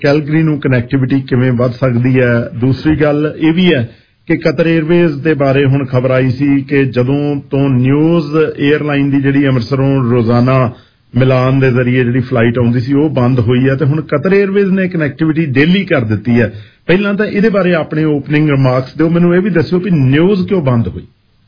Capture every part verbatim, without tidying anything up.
Calgary ਨੂੰ connectivity ਕਿਵੇਂ ਵੱਧ ਸਕਦੀ ਹੈ। ਦੂਸਰੀ ਗੱਲ ਇਹ ਵੀ ਹੈ ਕਿ ਕਤਰ 에ਅਰਵੇਜ਼ ਦੇ ਬਾਰੇ ਹੁਣ ਖਬਰ ਆਈ ਸੀ ਕਿ ਜਦੋਂ ਤੋਂ ਨਿਊਜ਼ 에ਅਰਲਾਈਨ ਦੀ ਜਿਹੜੀ ਅੰਮ੍ਰਿਤਸਰੋਂ ਰੋਜ਼ਾਨਾ ਮਿਲਾਨ ਦੇ ਜ਼ਰੀਏ ਜਿਹੜੀ ਫਲਾਈਟ ਆਉਂਦੀ ਸੀ ਉਹ ਬੰਦ ਹੋਈ ਹੈ ਤੇ ਹੁਣ ਕਤਰ 에ਅਰਵੇਜ਼ ਨੇ ਕਨੈਕਟੀਵਿਟੀ ਡੇਲੀ ਕਰ ਦਿੱਤੀ ਹੈ। ਪਹਿਲਾਂ ਤਾਂ ਇਹਦੇ ਬਾਰੇ ਆਪਣੇ ਓਪਨਿੰਗ ਰਿਮਾਰਕਸ ਦਿਓ, ਮੈਨੂੰ ਇਹ ਵੀ ਦੱਸਿਓ ਕਿ ਨਿਊਜ਼ ਕਿਉਂ ਬੰਦ ਹੋਈ।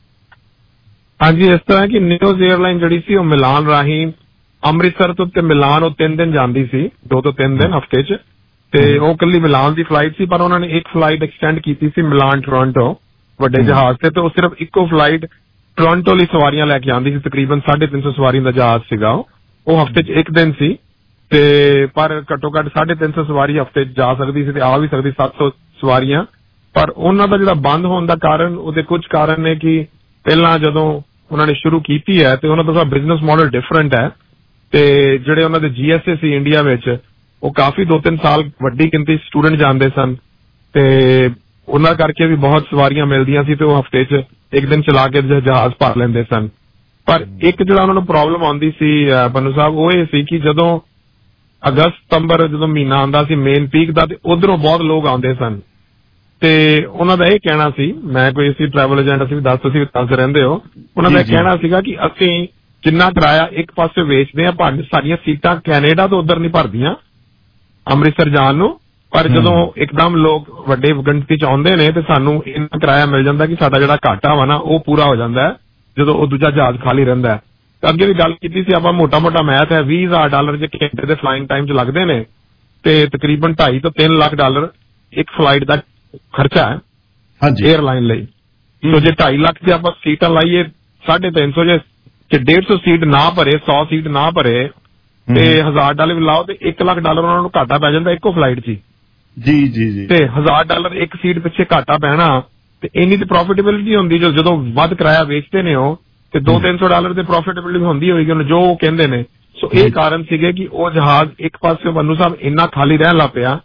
ਹਾਂਜੀ, ਇਸ ਤਰ੍ਹਾਂ ਕਿ ਨਿਊਜ਼ 에ਅਰਲਾਈਨ ਜਿਹੜੀ ਸੀ ਉਹ ਮਿਲਾਨ ਰਾਹੀਂ ਅੰਮ੍ਰਿਤਸਰ ਤੋਂ ਤੇ ਮਿਲਾਨ ਉਹ ਤਿੰਨ ਦਿਨ ਜਾਂਦੀ ਸੀ, ਦੋ ਤੋਂ ਤਿੰਨ ਦਿਨ ਹਫ਼ਤੇ 'ਚ, ਤੇ ਉਹ ਇਕੱਲੀ ਮਿਲਾਨ ਦੀ ਫਲਾਈਟ ਸੀ, ਪਰ ਉਹਨਾਂ ਨੇ ਇੱਕ ਫਲਾਈਟ ਐਕਸਟੈਂਡ ਕੀਤੀ ਸੀ ਮਿਲਾਨ ਟੋਰਾਂਟੋ ਵੱਡੇ ਜਹਾਜ਼ ਤੇ, ਤੇ ਉਹ ਸਿਰਫ ਇੱਕੋ ਫਲਾਈਟ ਟੋਰਾਂਟੋ ਲਈ ਸਵਾਰੀਆਂ ਲੈ ਕੇ ਆਉਂਦੀ ਸੀ। ਤਕਰੀਬਨ ਸਾਢੇ ਤਿੰਨ ਸੌ ਸਵਾਰੀਆਂ ਦਾ ਜਹਾਜ਼ ਸੀਗਾ ਉਹ ਉਹ ਹਫ਼ਤੇ 'ਚ ਇੱਕ ਦਿਨ ਸੀ, ਤੇ ਪਰ ਘੱਟੋ ਘੱਟ ਸਾਢੇ ਤਿੰਨ ਸੌ ਸਵਾਰੀ ਹਫ਼ਤੇ 'ਚ ਜਾ ਸਕਦੀ ਸੀ ਤੇ ਆ ਵੀ ਸਕਦੀ ਸੱਤ ਸੌ ਸਵਾਰੀਆਂ। ਪਰ ਉਹਨਾਂ ਦਾ ਜਿਹੜਾ ਬੰਦ ਹੋਣ ਦਾ ਕਾਰਨ, ਉਹਦੇ ਕੁਝ ਕਾਰਨ ਨੇ ਕਿ ਪਹਿਲਾਂ ਜਦੋਂ ਉਹਨਾਂ ਨੇ ਸ਼ੁਰੂ ਕੀਤੀ ਹੈ ਤੇ ਉਹਨਾਂ ਦਾ ਬਿਜ਼ਨਸ ਮਾਡਲ ਡਿਫਰੈਂਟ ਹੈ, ਤੇ ਜਿਹੜੇ ਉਹਨਾਂ ਦੇ G S A C India ਵਿੱਚ ਉਹ ਕਾਫੀ ਦੋ ਤਿੰਨ ਸਾਲ ਵੱਡੀ ਗਿਣਤੀ ਸਟੂਡੈਂਟ ਜਾਂਦੇ ਸਨ, ਤੇ ਉਹਨਾਂ ਕਰਕੇ ਵੀ ਬਹੁਤ ਸਵਾਰੀਆਂ ਮਿਲਦੀਆਂ ਸੀ ਤੇ ਉਹ ਹਫ਼ਤੇ 'ਚ ਇੱਕ ਦਿਨ ਚਲਾ ਕੇ ਜਹਾਜ਼ ਭਰ ਲੈਂਦੇ ਸਨ। ਪਰ ਇੱਕ ਜਿਹੜਾ ਉਹਨਾਂ ਨੂੰ ਪ੍ਰੋਬਲਮ ਆਉਂਦੀ ਸੀ ਪੰਨੂ ਸਾਹਿਬ, ਉਹ ਇਹ ਸੀ ਕਿ ਜਦੋਂ ਅਗਸਤ ਸਤੰਬਰ ਜਦੋਂ ਮਹੀਨਾ ਆਉਂਦਾ ਸੀ ਮੇਨ ਪੀਕ ਦਾ, ਤੇ ਉਧਰੋਂ ਬਹੁਤ ਲੋਕ ਆਉਂਦੇ ਸਨ, ਤੇ ਉਹਨਾਂ ਦਾ ਇਹ ਕਹਿਣਾ ਸੀ, ਮੈਂ ਕੋਈ ਅਸੀਂ ਟਰੈਵਲ ਏਜੰਟ ਅਸੀਂ ਵੀ ਦੱਸ ਤੁਸੀਂ ਵੀ ਦੱਸ ਰਹਿੰਦੇ ਹੋ, ਉਹਨਾਂ ਦਾ ਕਹਿਣਾ ਸੀਗਾ ਕਿ ਅਸੀਂ ਜਿੰਨਾ ਕਿਰਾਇਆ ਇੱਕ ਪਾਸੇ ਵੇਚਦੇ ਆ, ਭਾਵੇਂ ਸਾਰੀਆਂ ਸੀਟਾਂ ਕੈਨੇਡਾ ਤੋਂ ਉਧਰ ਨਹੀਂ ਭਰਦੀਆਂ ਅੰਮ੍ਰਿਤਸਰ ਜਾਣ ਨੂੰ, ਪਰ ਜਦੋਂ ਇੱਕਦਮ ਲੋਕ ਵੱਡੇ ਗਿਣਤੀ 'ਚ ਆਉਂਦੇ ਨੇ ਤੇ ਸਾਨੂੰ ਇੰਨਾ ਕਿਰਾਇਆ ਮਿਲ ਜਾਂਦਾ ਕਿ ਸਾਡਾ ਜਿਹੜਾ ਘਾਟਾ ਵਾ ਨਾ ਉਹ ਪੂਰਾ ਹੋ ਜਾਂਦਾ ਹੈ ਜਦੋਂ ਉਹ ਦੂਜਾ ਜਹਾਜ਼ ਖਾਲੀ ਰਹਿੰਦਾ ਹੈ। ਅੱਗੇ ਵੀ ਗੱਲ ਕੀਤੀ ਸੀ ਆਪਾਂ, ਮੋਟਾ ਮੋਟਾ ਮੈਥ ਹੈ, ਵੀਹ ਹਜ਼ਾਰ ਡਾਲਰ ਜੇ ਘੰਟੇ ਦੇ ਫਲਾਈਂਗ ਟਾਈਮ 'ਚ ਲੱਗਦੇ ਨੇ ਤੇ ਤਕਰੀਬਨ ਢਾਈ ਤੋਂ ਤਿੰਨ ਲੱਖ ਡਾਲਰ ਇੱਕ ਫਲਾਈਟ ਦਾ ਖਰਚਾ ਹੈ ਏਅਰਲਾਈਨ ਲਈ। ਸੋ ਜੇ ਢਾਈ ਲੱਖ ਜੇ ਆਪਾਂ ਸੀਟਾਂ ਲਾਈਏ, ਸਾਢੇ ਤਿੰਨ ਸੌ ਜੇ ਡੇਢ ਸੌ ਸੀਟ ਨਾ ਭਰੇ, ਸੌ ਸੀਟ ਨਾ ਭਰੇ ਤੇ ਹਜ਼ਾਰ ਡਾਲਰ ਵੀ ਲਾਓ ਤੇ ਇੱਕ ਲੱਖ ਡਾਲਰ ਉਹਨਾਂ ਨੂੰ ਘਾਟਾ ਪੈ ਜਾਂਦਾ ਇੱਕੋ ਫਲਾਈਟ 'ਚ। ਜੀ ਜੀ ਜੀ ਤੇ ਹਜ਼ਾਰ ਡਾਲਰ ਇੱਕ ਸੀਟ ਪਿੱਛੇ ਘਾਟਾ ਪੈਣਾ ਤੇ ਇੰਨੀ ਤੇ ਪ੍ਰੋਫਿਟੇਬਿਲਿਟੀ ਹੁੰਦੀ ਜਦੋਂ ਵੱਧ ਕਿਰਾਇਆ ਵੇਚਦੇ ਨੇ ਉਹ, ਤੇ ਦੋ ਤਿੰਨ ਸੌ ਡਾਲਰ ਦੇ ਪ੍ਰੋਫਿਟੇਬਿਲਿਟੀ ਹੁੰਦੀ ਹੋਏਗੀ ਉਹਨੂੰ ਜੋ ਉਹ ਕਹਿੰਦੇ ਨੇ। ਸੋ ਇਹ ਕਾਰਨ ਸੀਗੇ ਕਿ ਉਹ ਜਹਾਜ਼ ਇੱਕ ਪਾਸੇ ਪੰਨੂ ਸਾਹਿਬ ਇੰਨਾ ਖਾਲੀ ਰਹਿਣ ਲੱਗ ਪਿਆ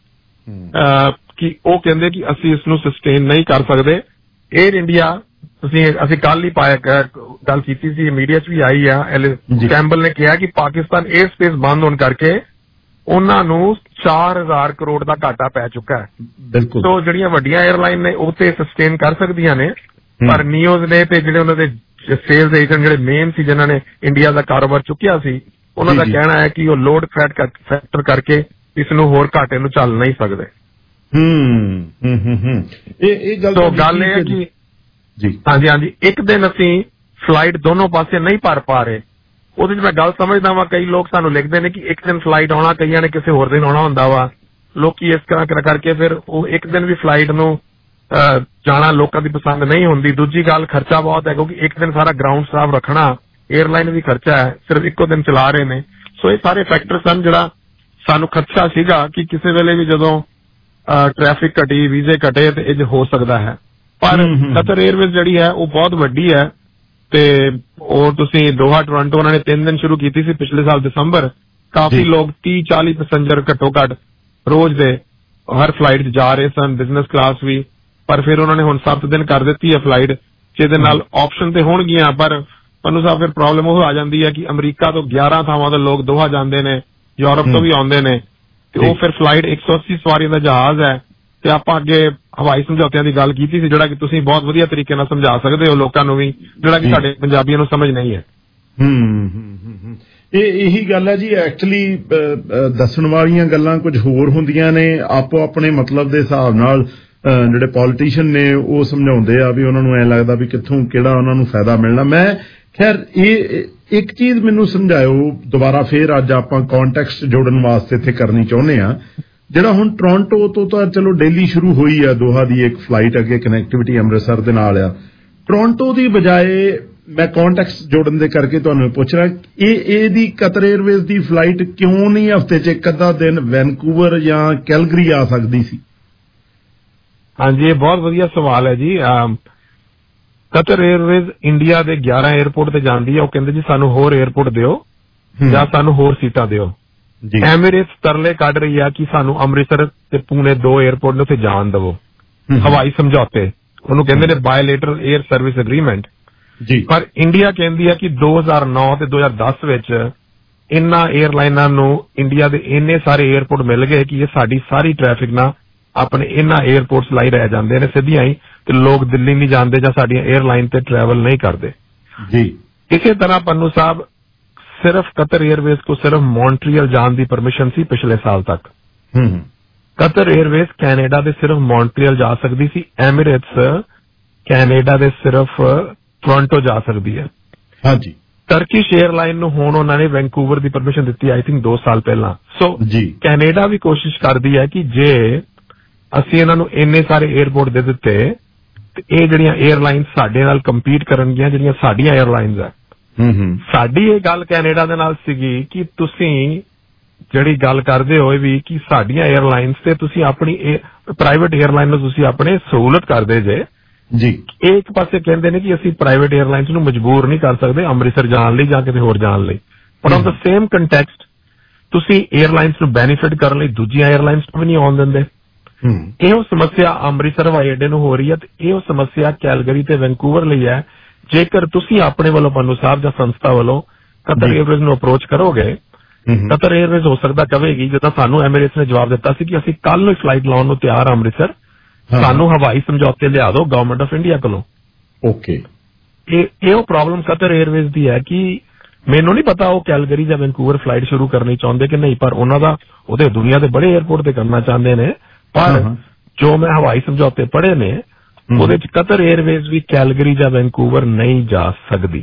ਕਿ ਉਹ ਕਹਿੰਦੇ ਕਿ ਅਸੀਂ ਇਸ ਨੂੰ ਸਸਟੇਨ ਨਹੀਂ ਕਰ ਸਕਦੇ। ਏਅਰ ਇੰਡੀਆ ਅਸੀਂ ਅਸੀਂ ਕੱਲ ਹੀ ਪਾਇਆ ਗੱਲ ਕੀਤੀ ਸੀ, ਮੀਡੀਆ 'ਚ ਵੀ ਆਈ ਆ, ਕੈਂਬਲ ਨੇ ਕਿਹਾ ਕਿ ਪਾਕਿਸਤਾਨ 에ਅਰ ਸਪੇਸ ਬੰਦ ਹੋਣ ਕਰਕੇ ਉਹਨਾਂ ਨੂੰ ਚਾਰ ਹਜ਼ਾਰ ਕਰੋੜ ਦਾ ਘਾਟਾ ਪੈ ਚੁੱਕਾ ਹੈ। ਬਿਲਕੁਲ। ਸੋ ਜਿਹੜੀਆਂ ਵੱਡੀਆਂ 에ਅਰਲਾਈਨ ਨੇ ਉਹ ਤੇ ਸਸਟੇਨ ਕਰ ਸਕਦੀਆਂ ਨੇ, ਪਰ ਨਿਓਜ਼ ਨੇ ਤੇ ਜਿਹੜੇ ਉਹਨਾਂ ਦੇ ਸੇਲਸ ਏਜੰਟ ਜਿਹੜੇ ਮੇਨ ਸੀ ਜਿਨ੍ਹਾਂ ਨੇ ਇੰਡੀਆ ਦਾ ਕਾਰੋਬਾਰ ਚੁੱਕਿਆ ਸੀ, ਉਹਨਾਂ ਦਾ ਕਹਿਣਾ ਹੈ ਕਿ ਉਹ ਲੋਡ ਫੈਕਟਰ ਕਰਕੇ ਇਸ ਨੂੰ ਹੋਰ ਘਾਟੇ ਨੂੰ ਚੱਲ ਨਹੀਂ ਸਕਦੇ। ਹੂੰ ਹੂੰ ਹੂੰ ਇਹ ਇਹ ਗੱਲ ਤੋਂ ਗੱਲ ਇਹ ਹੈ ਕਿ ਜੀ ਹਾਂਜੀ ਹਾਂਜੀ ਇੱਕ ਦਿਨ ਅਸੀਂ ਫਲਾਈਟ ਦੋਨੋਂ ਪਾਸੇ ਨਹੀਂ ਭਰ ਪਾ ਰਹੇ। ਉਹਦੇ 'ਚ ਮੈਂ ਗੱਲ ਸਮਝਦਾ ਵਾਂ, ਕਈ ਲੋਕ ਸਾਨੂੰ ਲਿਖਦੇ ਨੇ ਕਿ ਇੱਕ ਦਿਨ ਫਲਾਈਟ ਆਉਣਾ, ਕਈਆਂ ਨੇ ਕਿਸੇ ਹੋਰ ਦਿਨ ਆਉਣਾ ਹੁੰਦਾ ਵਾ, ਲੋਕੀ ਇਸ ਤਰ੍ਹਾਂ ਕਰਕੇ ਫਿਰ ਉਹ ਇੱਕ ਦਿਨ ਵੀ ਫਲਾਈਟ ਨੂੰ ਜਾਣਾ ਲੋਕਾਂ ਦੀ ਪਸੰਦ ਨਹੀਂ ਹੁੰਦੀ। ਦੂਜੀ ਗੱਲ ਖਰਚਾ ਬਹੁਤ ਹੈ, ਕਿਉਂਕਿ ਇੱਕ ਦਿਨ ਸਾਰਾ ਗਰਾਊਂਡ ਸਟਾਫ ਰੱਖਣਾ, 에ਅਰਲਾਈਨ ਵੀ ਖਰਚਾ ਹੈ, ਸਿਰਫ ਇੱਕੋ ਦਿਨ ਚਲਾ ਰਹੇ ਨੇ। ਸੋ ਇਹ ਸਾਰੇ ਫੈਕਟਰ ਸਨ ਜਿਹੜਾ ਸਾਨੂੰ ਖਦਸ਼ਾ ਸੀਗਾ ਕਿ ਕਿਸੇ ਵੇਲੇ ਵੀ ਜਦੋਂ ਟ੍ਰੈਫਿਕ ਘਟੀ, ਵੀਜ਼ੇ ਘਟੇ ਤੇ ਇਹ ਹੋ ਸਕਦਾ ਹੈ। ਪਰ ਕਤਰ 에ਅਰਵੇਜ਼ ਜਿਹੜੀ ਹੈ ਉਹ ਬਹੁਤ ਵੱਡੀ ਹੈ, ਤੇ ਉਹ ਤੁਸੀਂ ਦੋਹਾ ਟੋਰਾਂਟੋ ਉਹਨਾਂ ਨੇ ਤਿੰਨ ਦਿਨ ਸ਼ੁਰੂ ਕੀਤੀ ਸੀ ਪਿਛਲੇ ਸਾਲ ਦਸੰਬਰ। ਕਾਫੀ ਲੋਕ ਤੀਹ ਚਾਲੀ ਪੈਸੰਜਰ ਘੱਟੋ ਘੱਟ ਰੋਜ਼ ਦੇ ਹਰ ਫਲਾਈਟ 'ਚ ਜਾ ਰਹੇ ਸਨ, ਬਿਜ਼ਨਸ ਕਲਾਸ ਵੀ। ਪਰ ਫਿਰ ਉਹਨਾਂ ਨੇ ਹੁਣ ਸੱਤ ਦਿਨ ਕਰ ਦਿੱਤੀ ਹੈ ਫਲਾਈਟ, ਜਿਹਦੇ ਨਾਲ ਆਪਸ਼ਨ ਤੇ ਹੋਣਗੀਆਂ, ਪਰ ਪੰਨੂ ਸਾਹਿਬ ਫਿਰ ਪ੍ਰੋਬਲਮ ਉਹ ਆ ਜਾਂਦੀ ਹੈ ਕਿ ਅਮਰੀਕਾ ਤੋਂ ਗਿਆਰਾਂ ਥਾਵਾਂ ਤੋਂ ਲੋਕ ਦੋਹਾ ਜਾਂਦੇ ਨੇ, ਯੂਰਪ ਤੋਂ ਵੀ ਆਉਂਦੇ ਨੇ, ਤੇ ਉਹ ਫਿਰ ਫਲਾਈਟ ਇੱਕ ਸੌ ਅੱਸੀ ਸਵਾਰੀਆਂ ਦਾ ਜਹਾਜ਼ ਹੈ। ਤੇ ਆਪਾਂ ਅੱਗੇ ਹਵਾਈ ਸਮਝੌਤਿਆਂ ਦੀ ਗੱਲ ਕੀਤੀ ਸੀ, ਜਿਹੜਾ ਕਿ ਤੁਸੀਂ ਬਹੁਤ ਵਧੀਆ ਤਰੀਕੇ ਨਾਲ ਸਮਝਾ ਸਕਦੇ ਹੋ ਲੋਕਾਂ ਨੂੰ ਵੀ, ਜਿਹੜਾ ਕਿ ਸਾਡੇ ਪੰਜਾਬੀਆਂ ਨੂੰ ਸਮਝ ਨਹੀਂ ਹੈ। ਹੂੰ ਹੂੰ ਇਹ ਇਹੀ ਗੱਲ ਹੈ ਜੀ। ਐਕਚੁਅਲੀ ਦੱਸਣ ਵਾਲੀਆਂ ਗੱਲਾਂ ਕੁਝ ਹੋਰ ਹੁੰਦੀਆਂ ਨੇ, ਆਪੋ ਆਪਣੇ ਮਤਲਬ ਦੇ ਹਿਸਾਬ ਨਾਲ ਜਿਹੜੇ ਪੋਲੀਟੀਸ਼ੀਅਨ ਨੇ ਉਹ ਸਮਝਾਉਂਦੇ ਆ ਵੀ ਉਹਨਾਂ ਨੂੰ ਐਂ ਲੱਗਦਾ ਵੀ ਕਿੱਥੋਂ ਕਿਹੜਾ ਉਹਨਾਂ ਨੂੰ ਫਾਇਦਾ ਮਿਲਣਾ। ਮੈਂ ਖੈਰ ਇਹ ਇੱਕ ਚੀਜ਼ ਮੈਨੂੰ ਸਮਝਾਇਓ ਦੁਬਾਰਾ, ਫੇਰ ਅੱਜ ਆਪਾਂ ਕੰਟੈਕਸਟ ਜੋੜਨ ਵਾਸਤੇ ਇੱਥੇ ਕਰਨੀ ਚਾਹੁੰਦੇ ਆ। ਜਿਹੜਾ ਹੁਣ ਟੋਰਾਂਟੋ ਤੋਂ ਤਾਂ ਚਲੋ ਡੇਲੀ ਸ਼ੁਰੂ ਹੋਈ ਆ ਦੋਹਾ ਦੀ ਇੱਕ ਫਲਾਈਟ, ਅੱਗੇ ਕਨੈਕਟੀਵਿਟੀ ਅੰਮ੍ਰਿਤਸਰ ਦੇ ਨਾਲ ਆ, ਟੋਰਾਂਟੋ ਦੀ ਬਜਾਏ ਮੈਂ ਕੰਟੈਕਸਟ ਜੋੜਨ ਦੇ ਕਰਕੇ ਤੁਹਾਨੂੰ ਪੁੱਛ ਰਿਹਾ, ਇਹ ਇਹਦੀ ਕਤਰ 에ਅਰਵੇਜ਼ ਦੀ ਫਲਾਈਟ ਕਿਉਂ ਨਹੀਂ ਹਫ਼ਤੇ 'ਚ ਇੱਕ ਅੱਧਾ ਦਿਨ ਵੈਨਕੂਵਰ ਜਾਂ ਕੈਲਗਰੀ ਆ ਸਕਦੀ ਸੀ? ਹਾਂਜੀ, ਇਹ ਬਹੁਤ ਵਧੀਆ ਸਵਾਲ ਹੈ ਜੀ। ਕਤਰ 에ਅਰਵੇਜ਼ ਇੰਡੀਆ ਦੇ ਗਿਆਰਾਂ ਏਅਰਪੋਰਟ ਤੇ ਜਾਂਦੀ ਹੈ, ਉਹ ਕਹਿੰਦੇ ਜੀ ਸਾਨੂੰ ਹੋਰ ਏਅਰਪੋਰਟ ਦਿਓ ਜਾਂ ਸਾਨੂੰ ਹੋਰ ਸੀਟਾਂ ਦਿਓ। ਐਮੀਰੇਟਸ ਤਰਲੇ ਕੱਢ ਰਹੀ ਆ ਕਿ ਸਾਨੂੰ ਅੰਮ੍ਰਿਤਸਰ ਤੇ ਪੂਨੇ ਦੋ ਏਅਰਪੋਰਟ ਨੇ ਉੱਥੇ ਜਾਣ ਦੇਵੋ। ਹਵਾਈ ਸਮਝੌਤੇ ਉਹਨੂੰ ਕਹਿੰਦੇ ਨੇ ਬਾਇਲੇਟਰਲ ਏਅਰ ਸਰਵਿਸ ਅਗਰੀਮੈਂਟ। ਪਰ ਇੰਡੀਆ ਕਹਿੰਦੀ ਹੈ ਕਿ ਦੋ ਹਜ਼ਾਰ ਨੌ ਤੇ ਦੋ ਹਜ਼ਾਰ ਦਸ ਵਿੱਚ ਇਹਨਾਂ 에ਅਰਲਾਈਨਾਂ ਨੂੰ ਇੰਡੀਆ ਦੇ ਇੰਨੇ ਸਾਰੇ 에ਅਰਪੋਰਟ ਮਿਲ ਗਏ ਕਿ ਇਹ ਸਾਡੀ ਸਾਰੀ ਟ੍ਰੈਫਿਕ ਨਾਲ ਆਪਣੇ ਇਹਨਾਂ 에ਅਰਪੋਰਟਸ ਲਾਈ ਰਹਿ ਜਾਂਦੇ ਨੇ ਸਿੱਧੀਆਂ ਹੀ, ਤੇ ਲੋਕ ਦਿੱਲੀ ਨਹੀਂ ਜਾਂਦੇ ਜਾਂ ਸਾਡੀਆਂ 에ਅਰਲਾਈਨ ਤੇ ਟਰੈਵਲ ਨਹੀਂ ਕਰਦੇ ਜੀ। ਇਸੇ ਤਰ੍ਹਾਂ ਪੰਨੂ ਸਾਹਿਬ ਸਿਰਫ ਕਤਰ 에ਅਰਵੇਜ਼ ਕੋ ਸਿਰਫ ਮੌਂਟਰੀਅਲ ਜਾਣ ਦੀ ਪਰਮਿਸ਼ਨ ਸੀ ਪਿਛਲੇ ਸਾਲ ਤੱਕ। ਹੂੰ ਕਤਰ 에ਅਰਵੇਜ਼ ਕੈਨੇਡਾ ਦੇ ਸਿਰਫ ਮੌਂਟਰੀਅਲ ਜਾ ਸਕਦੀ ਸੀ, ਐਮੀਰੇਟਸ ਕੈਨੇਡਾ ਦੇ ਸਿਰਫ ਟੋਰਾਂਟੋ ਜਾ ਸਕਦੀ ਹੈ। ਹਾਂਜੀ। ਟਰਕਿਸ਼ 에ਅਰਲਾਈਨ ਨੂੰ ਹੁਣ ਉਹਨਾਂ ਨੇ ਵੈਂਕੂਵਰ ਦੀ ਪਰਮਿਸ਼ਨ ਦਿੱਤੀ ਆਈ ਥਿੰਕ ਦੋ ਸਾਲ ਪਹਿਲਾਂ। ਸੋ ਕੈਨੇਡਾ ਵੀ ਕੋਸ਼ਿਸ਼ ਕਰਦੀ ਹੈ ਕਿ ਜੇ ਅਸੀਂ ਇਹਨਾਂ ਨੂੰ ਇੰਨੇ ਸਾਰੇ 에ਅਰਪੋਰਟ ਦੇ ਦਿੱਤੇ ਤੇ ਇਹ ਜਿਹੜੀਆਂ 에ਅਰਲਾਈਨ ਸਾਡੇ ਨਾਲ ਕੰਪੀਟ ਕਰਨਗੀਆਂ, ਜਿਹੜੀਆਂ ਸਾਡੀਆਂ 에ਅਰਲਾਈਨਸ ਆ। ਸਾਡੀ ਇਹ ਗੱਲ ਕੈਨੇਡਾ ਦੇ ਨਾਲ ਸੀਗੀ ਕਿ ਤੁਸੀਂ ਜਿਹੜੀ ਗੱਲ ਕਰਦੇ ਹੋਏ ਵੀ ਕਿ ਸਾਡੀਆਂ 에ਅਰਲਾਈਨਸ ਤੇ ਤੁਸੀਂ ਆਪਣੀ ਪ੍ਰਾਈਵੇਟ 에ਅਰਲਾਈਨ ਨੂੰ ਤੁਸੀਂ ਆਪਣੇ ਸਹੂਲਤ ਕਰਦੇ ਜੇ ਜੀ। ਇੱਕ ਪਾਸੇ ਕਹਿੰਦੇ ਨੇ ਕਿ ਅਸੀਂ ਪ੍ਰਾਈਵੇਟ 에ਅਰਲਾਈਨਸ ਨੂੰ ਮਜਬੂਰ ਨਹੀਂ ਕਰ ਸਕਦੇ ਅੰਮ੍ਰਿਤਸਰ ਜਾਣ ਲਈ ਜਾਂ ਕਿਤੇ ਹੋਰ ਜਾਣ ਲਈ, ਪਰ ਔਨ ਦ ਸੇਮ ਕੰਟੈਕਸਟ ਤੁਸੀਂ 에ਅਰਲਾਈਨਸ ਨੂੰ ਬੈਨੀਫਿਟ ਕਰਨ ਲਈ ਦੂਜੀਆਂ 에ਅਰਲਾਈਨਸ ਨੂੰ ਵੀ ਨਹੀਂ ਆਉਣ ਦਿੰਦੇ। ਇਹੋ ਸਮੱਸਿਆ ਅੰਮ੍ਰਿਤਸਰ ਹਵਾਈ ਅੱਡੇ ਨੂੰ ਹੋ ਰਹੀ ਹੈ ਤੇ ਇਹੋ ਸਮੱਸਿਆ ਕੈਲਗਰੀ ਤੇ ਵੈਂਕੂਵਰ ਲਈ ਹੈ। ਜੇਕਰ ਤੁਸੀਂ ਆਪਣੇ ਵੱਲੋਂ ਪੰਨੂ ਸਾਹਿਬ ਜਾਂ ਸੰਸਥਾ ਵੱਲੋਂ ਕਤਰ 에ਅਰਵੇਜ਼ ਨੂੰ ਅਪਰੋਚ ਕਰੋਗੇ, ਕਤਰ 에ਅਰਵੇਜ਼ ਹੋ ਸਕਦਾ ਕਹੇਗੀ, ਜਿੱਦਾਂ ਸਾਨੂੰ ਐਮੀਰੇਟਸ ਨੇ ਜਵਾਬ ਦਿੱਤਾ ਸੀ ਕਿ ਅਸੀਂ ਕੱਲ ਨੂੰ ਫਲਾਈਟ ਲਾਉਣ ਨੂੰ ਤਿਆਰ ਹਾਂ ਅੰਮ੍ਰਿਤਸਰ, ਸਾਨੂੰ ਹਵਾਈ ਸਮਝੌਤੇ ਲਿਆ ਦਿਓ ਗਵਰਨਮੈਂਟ ਆਫ ਇੰਡੀਆ ਕੋਲੋਂ। ਓਕੇ, ਇਹ ਉਹ ਪ੍ਰੋਬਲਮ ਕਤਰ 에ਅਰਵੇਜ਼ ਦੀ ਹੈ ਕਿ ਮੈਨੂੰ ਨਹੀਂ ਪਤਾ ਉਹ ਕੈਲਗਰੀ ਜਾਂ ਵੈਂਕੂਵਰ ਫਲਾਈਟ ਸ਼ੁਰੂ ਕਰਨੀ ਚਾਹੁੰਦੇ ਕਿ ਨਹੀਂ, ਪਰ ਉਹਨਾਂ ਦਾ ਉਹਦੇ ਦੁਨੀਆ ਦੇ ਬੜੇ 에ਅਰਪੋਰਟ ਤੇ ਕਰਨਾ ਚਾਹੁੰਦੇ ਨੇ। ਪਰ ਜੋ ਮੈਂ ਹਵਾਈ ਸਮਝੌਤੇ ਪੜ੍ਹੇ ਨੇ ਉਹਦੇ ਚ ਕਤਰ 에ਅਰਵੇਜ਼ ਵੀ ਕੈਲਗਰੀ ਜਾਂ ਵੈਂਕੂਵਰ ਨਹੀਂ ਜਾ ਸਕਦੀ।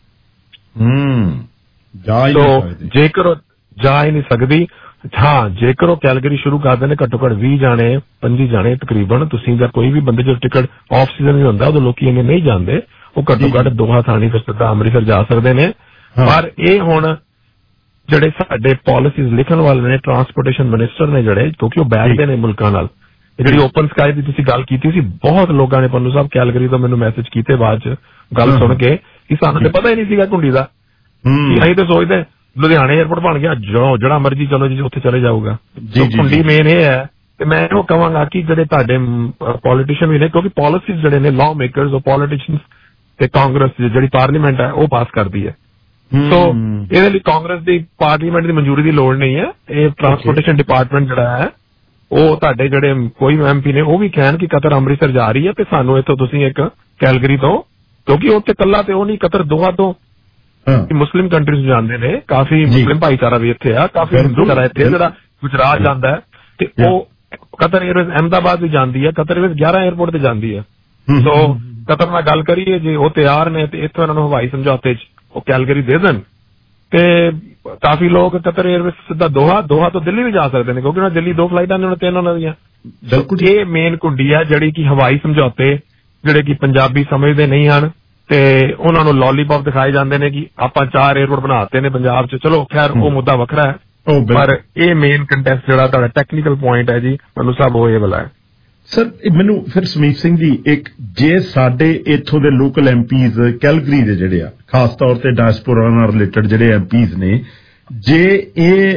ਜੇਕਰ ਉਹ ਜਾ ਹੀ ਨਹੀਂ ਸਕਦੀ, ਹਾਂ ਜੇਕਰ ਉਹ ਕੈਲਗਰੀ ਸ਼ੁਰੂ ਕਰਦੇ ਨੇ ਘੱਟੋ ਘੱਟ ਵੀਹ ਜਾਣੇ ਪੰਜੀ ਜਾਣੇ ਤਕਰੀਬਨ, ਤੁਸੀਂ ਜਾਂ ਕੋਈ ਵੀ ਬੰਦੇ ਜੋ ਟਿਕਟ ਆਫ ਸੀਜ਼ਨ ਵੀ ਹੁੰਦਾ ਉਦੋਂ ਲੋਕੀ ਇੰਨੇ ਨਹੀਂ ਜਾਂਦੇ, ਉਹ ਘੱਟੋ ਘੱਟ ਦੋਹਾ ਥਾਣੀ ਫਿਰ ਸਿੱਧਾ ਅੰਮ੍ਰਿਤਸਰ ਜਾ ਸਕਦੇ ਨੇ। ਪਰ ਇਹ ਹੁਣ ਜਿਹੜੇ ਸਾਡੇ ਪਾਲਿਸੀਜ਼ ਲਿਖਣ ਵਾਲੇ ਨੇ ਟਰਾਂਸਪੋਰਟੇਸ਼ਨ ਮਿਨਿਸਟਰ ਨੇ ਜਿਹੜੇ, ਕਿਉਂਕਿ ਉਹ ਬੈਠਦੇ ਨੇ ਮੁਲਕਾਂ ਨਾਲ, ਜਿਹੜੀ ਓਪਨ ਸਕਾਈ ਦੀ ਤੁਸੀਂ ਗੱਲ ਕੀਤੀ ਸੀ, ਬਹੁਤ ਲੋਕਾਂ ਨੇ ਪੰਨੂ ਸਾਹਿਬ ਕੈਲਗਰੀ ਤੋਂ ਮੈਨੂੰ ਮੈਸੇਜ ਕੀਤੇ ਬਾਅਦ ਚ ਗੱਲ ਸੁਣ ਕੇ ਕਿ ਸਾਨੂੰ ਤੇ ਪਤਾ ਹੀ ਨਹੀਂ ਸੀਗਾ ਕੁੰਡੀ ਦਾ, ਅਸੀਂ ਤੇ ਸੋਚਦੇ ਲੁਧਿਆਣੇ 에ਅਰਪੋਰਟ ਬਣ ਗਿਆ ਜੋ ਜਿਹੜਾ ਮਰਜੀ ਚਲੋ ਜੀ ਉੱਥੇ ਚਲੇ ਜਾਊਗਾ। ਕੁੰਡੀ ਮੇਨ ਇਹ ਹੈ ਤੇ ਮੈਂ ਇਹੋ ਕਹਾਂਗਾ ਕਿ ਜਿਹੜੇ ਤੁਹਾਡੇ ਪੋਲੀਟੀਸ਼ੀਅਨ ਵੀ ਨੇ, ਕਿਉਂਕਿ ਪਾਲਿਸੀਜ਼ ਜਿਹੜੇ ਨੇ ਲਾਅ ਮੇਕਰਸ ਉਹ ਪੋਲੀਟੀਸ਼ੀਅਨ ਤੇ ਕਾਂਗਰਸ ਜਿਹੜੀ ਪਾਰਲੀਮੈਂਟ ਹੈ ਉਹ ਪਾਸ ਕਰਦੀ ਹੈ। ਸੋ ਇਹਦੇ ਲਈ ਕਾਂਗਰਸ ਦੀ ਪਾਰਲੀਮੈਂਟ ਦੀ ਮਨਜ਼ੂਰੀ ਦੀ ਲੋੜ ਨਹੀਂ ਹੈ। ਇਹ ਟਰਾਂਸਪੋਰਟੇਸ਼ਨ ਡਿਪਾਰਟਮੈਂਟ ਜਿਹੜਾ ਹੈ ਉਹ ਤੁਹਾਡੇ ਜਿਹੜੇ ਕੋਈ ਐਮ ਪੀ ਨੇ ਉਹ ਵੀ ਕਹਿਣ ਕਿ ਕਤਰ ਅੰਮ੍ਰਿਤਸਰ ਜਾ ਰਹੀ ਹੈ ਤੇ ਸਾਨੂੰ ਇੱਥੋਂ ਤੁਸੀਂ ਇੱਕ ਕੈਲਗਰੀ ਤੋਂ, ਕਿਉਂਕਿ ਉੱਥੇ ਇਕੱਲਾ ਤੇ ਉਹ ਨਹੀਂ, ਕਤਰ ਦੋਹਾ ਤੋਂ ਮੁਸਲਿਮ ਕੰਟਰੀਜ਼ ਜਾਂਦੇ ਨੇ, ਕਾਫੀ ਮੁਸਲਿਮ ਭਾਈਚਾਰਾ ਵੀ ਇੱਥੇ ਆ, ਕਾਫੀ ਹਿੰਦੂ ਘਰ ਇੱਥੇ ਜਿਹੜਾ ਗੁਜਰਾਤ ਜਾਂਦਾ ਹੈ ਤੇ ਉਹ ਕਤਰ 에ਅਰਵੇਜ਼ ਅਹਿਮਦਾਬਾਦ ਵੀ ਜਾਂਦੀ ਹੈ, ਕਤਰ 에ਅਰਵੇਜ਼ ਗਿਆਰਾਂ 에ਅਰਪੋਰਟ ਤੇ ਜਾਂਦੀ ਹੈ। ਸੋ ਕਤਰ ਨਾਲ ਗੱਲ ਕਰੀਏ ਜੇ ਉਹ ਤਿਆਰ ਨੇ ਤੇ ਇੱਥੋਂ ਇਹਨਾਂ ਨੂੰ ਹਵਾਈ ਸਮਝੌਤੇ ਚ ਉਹ ਕੈਲਗਰੀ ਦੇ ਦੇਣ ਤੇ ਕਾਫੀ ਲੋਕ ਕਤਰ 에ਅਰਵੇਜ਼ ਸਿੱਧਾ ਦੋਹਾ ਦੋਹਾ ਤੋਂ ਦਿੱਲੀ ਵੀ ਜਾ ਸਕਦੇ ਨੇ, ਕਿਉਂਕਿ ਉਹਨਾਂ ਦਿੱਲੀ ਦੋ ਫਲਾਈਟਾਂ ਨੇ ਉਹਨਾਂ ਤਿੰਨ ਉਹਨਾਂ ਦੀਆਂ। ਇਹ ਮੇਨ ਕੁੰਡੀ ਹੈ ਜਿਹੜੀ ਕਿ ਹਵਾਈ ਸਮਝੌਤੇ ਜਿਹੜੇ ਕਿ ਪੰਜਾਬੀ ਸਮਝਦੇ ਨਹੀਂ ਹਨ ਤੇ ਉਹਨਾਂ ਨੂੰ ਲੋਲੀਪੌਪ ਦਿਖਾਏ ਜਾਂਦੇ ਨੇ ਕਿ ਆਪਾਂ ਚਾਰ 에ਅਰਪੋਰਟ ਬਣਾਤੇ ਨੇ ਪੰਜਾਬ ਚ। ਚਲੋ ਖੈਰ ਉਹ ਮੁੱਦਾ ਵੱਖਰਾ ਹੈ, ਪਰ ਇਹ ਮੇਨ ਕੰਟੈਸਟ ਜਿਹੜਾ ਤੁਹਾਡਾ ਟੈਕਨੀਕਲ ਪੁਆਇੰਟ ਹੈ ਜੀ ਪੰਨੂ ਸਾਹਿਬ ਉਹ ਇਹ ਵਾਲਾ ਹੈ। ਸਰ ਮੈਨੂੰ ਫਿਰ ਸਮੀਪ ਸਿੰਘ ਜੀ, ਇੱਕ ਜੇ ਸਾਡੇ ਇੱਥੋਂ ਦੇ ਲੋਕਲ ਐਮਪੀਜ਼ ਕੈਲਗਰੀ ਦੇ ਜਿਹੜੇ ਆ ਖਾਸ ਤੌਰ ਤੇ ਡਾਇਸਪੋਰਾ ਨਾਲ ਰਿਲੇਟਡ ਜਿਹੜੇ ਐਮਪੀਜ਼ ਨੇ, ਜੇ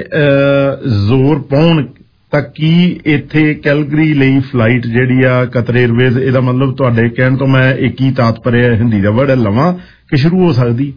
ਇਹ ਜ਼ੋਰ ਪਾਉਣ ਤਾਂ ਕੀ ਇੱਥੇ ਕੈਲਗਰੀ ਲਈ ਫਲਾਈਟ ਜਿਹੜੀ ਆ ਕਤਰ 에ਅਰਵੇਜ਼, ਇਹਦਾ ਮਤਲਬ ਤੁਹਾਡੇ ਕਹਿਣ ਤੋਂ ਮੈਂ ਇੱਕ ਹੀ ਤਾਤਪਰਯ ਹਿੰਦੀ ਦਾ ਵਰਡ ਲਵਾਂ ਕਿ ਸ਼ੁਰੂ ਹੋ ਸਕਦੀ?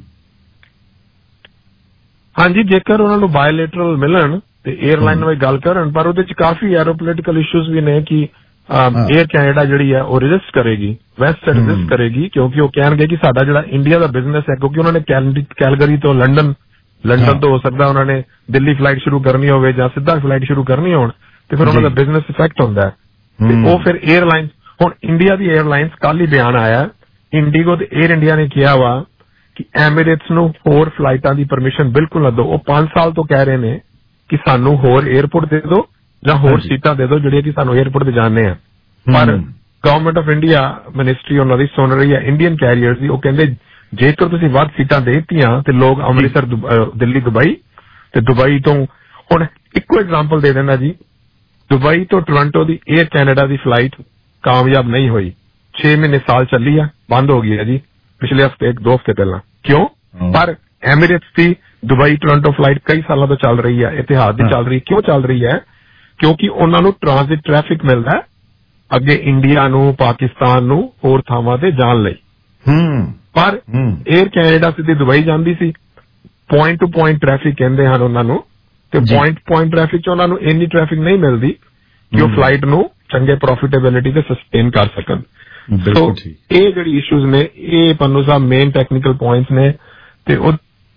ਹਾਂਜੀ, ਜੇਕਰ ਉਹਨਾਂ ਨੂੰ ਬਾਇਲੇਟਰਲ ਮਿਲਣ ਤੇ 에ਅਰਲਾਈਨ ਨਾਲ ਗੱਲ ਕਰਨ, ਪਰ ਉਹਦੇ ਚ ਕਾਫੀ ਐਰੋਪੋਲਿਟੀਕਲ ਇਸ਼ੂਜ਼ ਵੀ ਨੇ ਕਿ 에ਅਰ ਕੈਨੇਡਾ ਜਿਹੜੀ ਹੈ ਉਹ ਰਜਿਸਟ ਕਰੇਗੀ, ਵੈਸਟ ਰਜਿਸਟ ਕਰੇਗੀ, ਕਿਉਂਕਿ ਉਹ ਕਹਿਣਗੇ ਕਿ ਸਾਡਾ ਜਿਹੜਾ ਇੰਡੀਆ ਦਾ ਬਿਜ਼ਨਸ ਹੈ, ਕਿਉਂਕਿ ਉਹਨਾਂ ਨੇ ਕੈਲਗਰੀ ਤੋਂ ਲੰਡਨ ਲੰਡਨ ਤੋਂ ਹੋ ਸਕਦਾ ਉਹਨਾਂ ਨੇ ਦਿੱਲੀ ਫਲਾਈਟ ਸ਼ੁਰੂ ਕਰਨੀ ਹੋਵੇ ਜਾਂ ਸਿੱਧਾ ਫਲਾਈਟ ਸ਼ੁਰੂ ਕਰਨੀ ਹੋਣ ਤੇ ਫਿਰ ਉਹਨਾਂ ਦਾ ਬਿਜ਼ਨਸ ਇਫੈਕਟ ਹੁੰਦਾ ਹੈ ਤੇ ਉਹ ਫਿਰ 에ਅਰਲਾਈਨਸ, ਹੁਣ ਇੰਡੀਆ ਦੀ 에ਅਰਲਾਈਨਸ ਕੱਲ ਹੀ ਬਿਆਨ ਆਇਆ, ਇੰਡੀਗੋ ਤੇ 에ਅਰ ਇੰਡੀਆ ਨੇ ਕਿਹਾ ਵਾ ਕਿ ਐਮੀਰੇਟਸ ਨੂੰ ਹੋਰ ਫਲਾਈਟਾਂ ਦੀ ਪਰਮਿਸ਼ਨ ਬਿਲਕੁਲ ਨਾ ਦਿਓ। ਉਹ ਪੰਜ ਸਾਲ ਤੋਂ ਕਹਿ ਰਹੇ ਨੇ ਕਿ ਸਾਨੂੰ ਹੋਰ 에ਅਰਪੋਰਟ ਦੇ ਦਿਓ ਜਾਂ ਹੋਰ ਸੀਟਾਂ ਦੇ ਦਿਓ ਜਿਹੜੀਆਂ ਕਿ ਸਾਨੂੰ 에ਅਰਪੋਰਟ ਤੇ ਜਾਣੇ ਆ, ਪਰ ਗਵਰਨਮੈਂਟ ਆਫ ਇੰਡੀਆ ਮਿਨਿਸਟਰੀ ਉਹਨਾਂ ਦੀ ਸੁਣ ਰਹੀ ਹੈ ਇੰਡੀਅਨ ਕੈਰੀਅਰਸ ਦੀ। ਉਹ ਕਹਿੰਦੇ ਜੇਕਰ ਤੁਸੀਂ ਵੱਧ ਸੀਟਾਂ ਦੇ ਦਿੱਤੀਆਂ ਤੇ ਲੋਕ ਅੰਮ੍ਰਿਤਸਰ ਦਿੱਲੀ ਦੁਬਈ ਤੇ ਦੁਬਈ ਤੋਂ, ਹੁਣ ਇੱਕੋ ਐਗਜ਼ਾਮਪਲ ਦੇ ਦੇਣਾ ਜੀ, ਦੁਬਈ ਤੋਂ ਟੋਰਾਂਟੋ ਦੀ 에ਅਰ ਕੈਨੇਡਾ ਦੀ ਫਲਾਈਟ ਕਾਮਯਾਬ ਨਹੀਂ ਹੋਈ, ਛੇ ਮਹੀਨੇ ਸਾਲ ਚੱਲੀ ਆ, ਬੰਦ ਹੋ ਗਈ ਹੈ ਜੀ ਪਿਛਲੇ ਹਫ਼ਤੇ ਇੱਕ ਦੋ ਹਫ਼ਤੇ ਪਹਿਲਾਂ। ਕਿਉਂ? ਪਰ ਐਮੀਰੇਟਸ ਦੀ ਦੁਬਈ ਟੋਰਾਂਟੋ ਫਲਾਈਟ ਕਈ ਸਾਲਾਂ ਤੋਂ ਚੱਲ ਰਹੀ ਹੈ, ਇਤਿਹਾਸ ਦੀ ਚੱਲ ਰਹੀ। ਕਿਉਂ ਚੱਲ ਰਹੀ ਹੈ? ਕਿਉਂਕਿ ਉਹਨਾਂ ਨੂੰ ਟ੍ਰਾਂਜ਼ਿਟ ਟ੍ਰੈਫਿਕ ਮਿਲਦਾ ਹੈ ਅੱਗੇ ਇੰਡੀਆ ਨੂੰ, ਪਾਕਿਸਤਾਨ ਨੂੰ, ਹੋਰ ਥਾਵਾਂ ਤੇ ਜਾਣ ਲਈ। ਪਰ 에ਅਰ ਕੈਨੇਡਾ ਸਿੱਧੀ ਦੁਬਈ ਜਾਂਦੀ ਸੀ ਪੁਆਇੰਟ ਟੂ ਪੁਆਇੰਟ ਟ੍ਰੈਫਿਕ ਕਹਿੰਦੇ ਹਨ ਉਹਨਾਂ ਨੂੰ, ਤੇ ਪੁਆਇੰਟ ਪੁਆਇੰਟ ਟ੍ਰੈਫਿਕ 'ਚ ਉਹਨਾਂ ਨੂੰ ਇੰਨੀ ਟ੍ਰੈਫਿਕ ਨਹੀਂ ਮਿਲਦੀ ਕਿ ਉਹ ਫਲਾਈਟ ਨੂੰ ਚੰਗੇ ਪ੍ਰੋਫਿਟੇਬਿਲਿਟੀ ਤੇ ਸਸਟੇਨ ਕਰ ਸਕਣ। ਸੋ ਇਹ ਜਿਹੜੀ ਇਸ਼ੂਜ਼ ਨੇ, ਇਹ Pannu Sahib main technical points ਨੇ, ਤੇ ਉਹ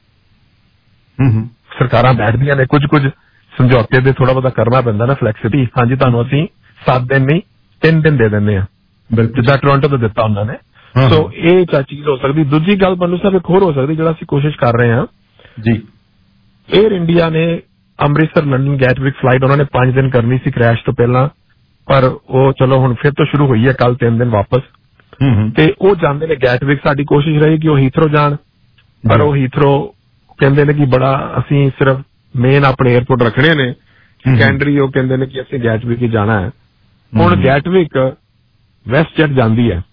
ਸਰਕਾਰਾਂ ਬੈਠਦੀਆਂ ਨੇ, ਕੁਝ ਕੁਝ ਸਮਝੌਤੇ ਦੇ ਥੋੜਾ ਬਹੁਤਾ ਕਰਨਾ ਪੈਂਦਾ ਨਾ, ਫਲੈਕਸੀਬਿਲਿਟੀ। ਹਾਂਜੀ, ਤੁਹਾਨੂੰ ਅਸੀਂ ਸੱਤ ਦਿਨ ਨਹੀਂ ਤਿੰਨ ਦਿਨ ਦੇ ਦਿੰਦੇ ਆ, ਜਿੱਦਾਂ ਟੋਰਾਂਟੋ ਤੋਂ ਦਿੱਤਾ ਉਹਨਾਂ ਨੇ। ਸੋ ਇਹ ਚੀਜ਼ ਹੋ ਸਕਦੀ। ਦੂਜੀ ਗੱਲ ਪੰਨੂ ਸਾਹਿਬ ਇੱਕ ਹੋਰ ਹੋ ਸਕਦੀ, ਜਿਹੜਾ ਅਸੀਂ ਕੋਸ਼ਿਸ਼ ਕਰ ਰਹੇ ਹਾਂ ਜੀ, ਏਅਰ ਇੰਡੀਆ ਨੇ ਅੰਮ੍ਰਿਤਸਰ ਲੰਡਨ ਗੈਟਵਿਕ ਫਲਾਈਟ ਉਹਨਾਂ ਨੇ ਪੰਜ ਦਿਨ ਕਰਨੀ ਸੀ ਕ੍ਰੈਸ਼ ਤੋਂ ਪਹਿਲਾਂ, ਪਰ ਉਹ ਚਲੋ ਹੁਣ ਫਿਰ ਤੋਂ ਸ਼ੁਰੂ ਹੋਈ ਹੈ ਕੱਲ ਤਿੰਨ ਦਿਨ ਵਾਪਸ, ਤੇ ਉਹ ਜਾਂਦੇ ਨੇ ਗੈਟਵਿਕ। ਸਾਡੀ ਕੋਸ਼ਿਸ਼ ਰਹੀ ਕਿ ਉਹ ਹੀਥਰੋ ਜਾਣ, ਪਰ ਉਹ ਹੀਥਰੋ ਕਹਿੰਦੇ ਨੇ ਕਿ ਬੜਾ ਅਸੀਂ ਸਿਰਫ ਮੇਨ ਆਪਣੇ 에ਅਰਪੋਰਟ ਰੱਖਣੇ ਨੇ, ਸੈਕੰਡਰੀ ਉਹ ਕਹਿੰਦੇ ਨੇ ਕਿ ਅਸੀਂ ਗੈਟਵਿਕ ਹੀ ਜਾਣਾ ਹੈ। ਹੁਣ ਗੈਟਵਿਕ ਵੈਸਟ ਜੈਟ ਜਾਂਦੀ ਹੈ,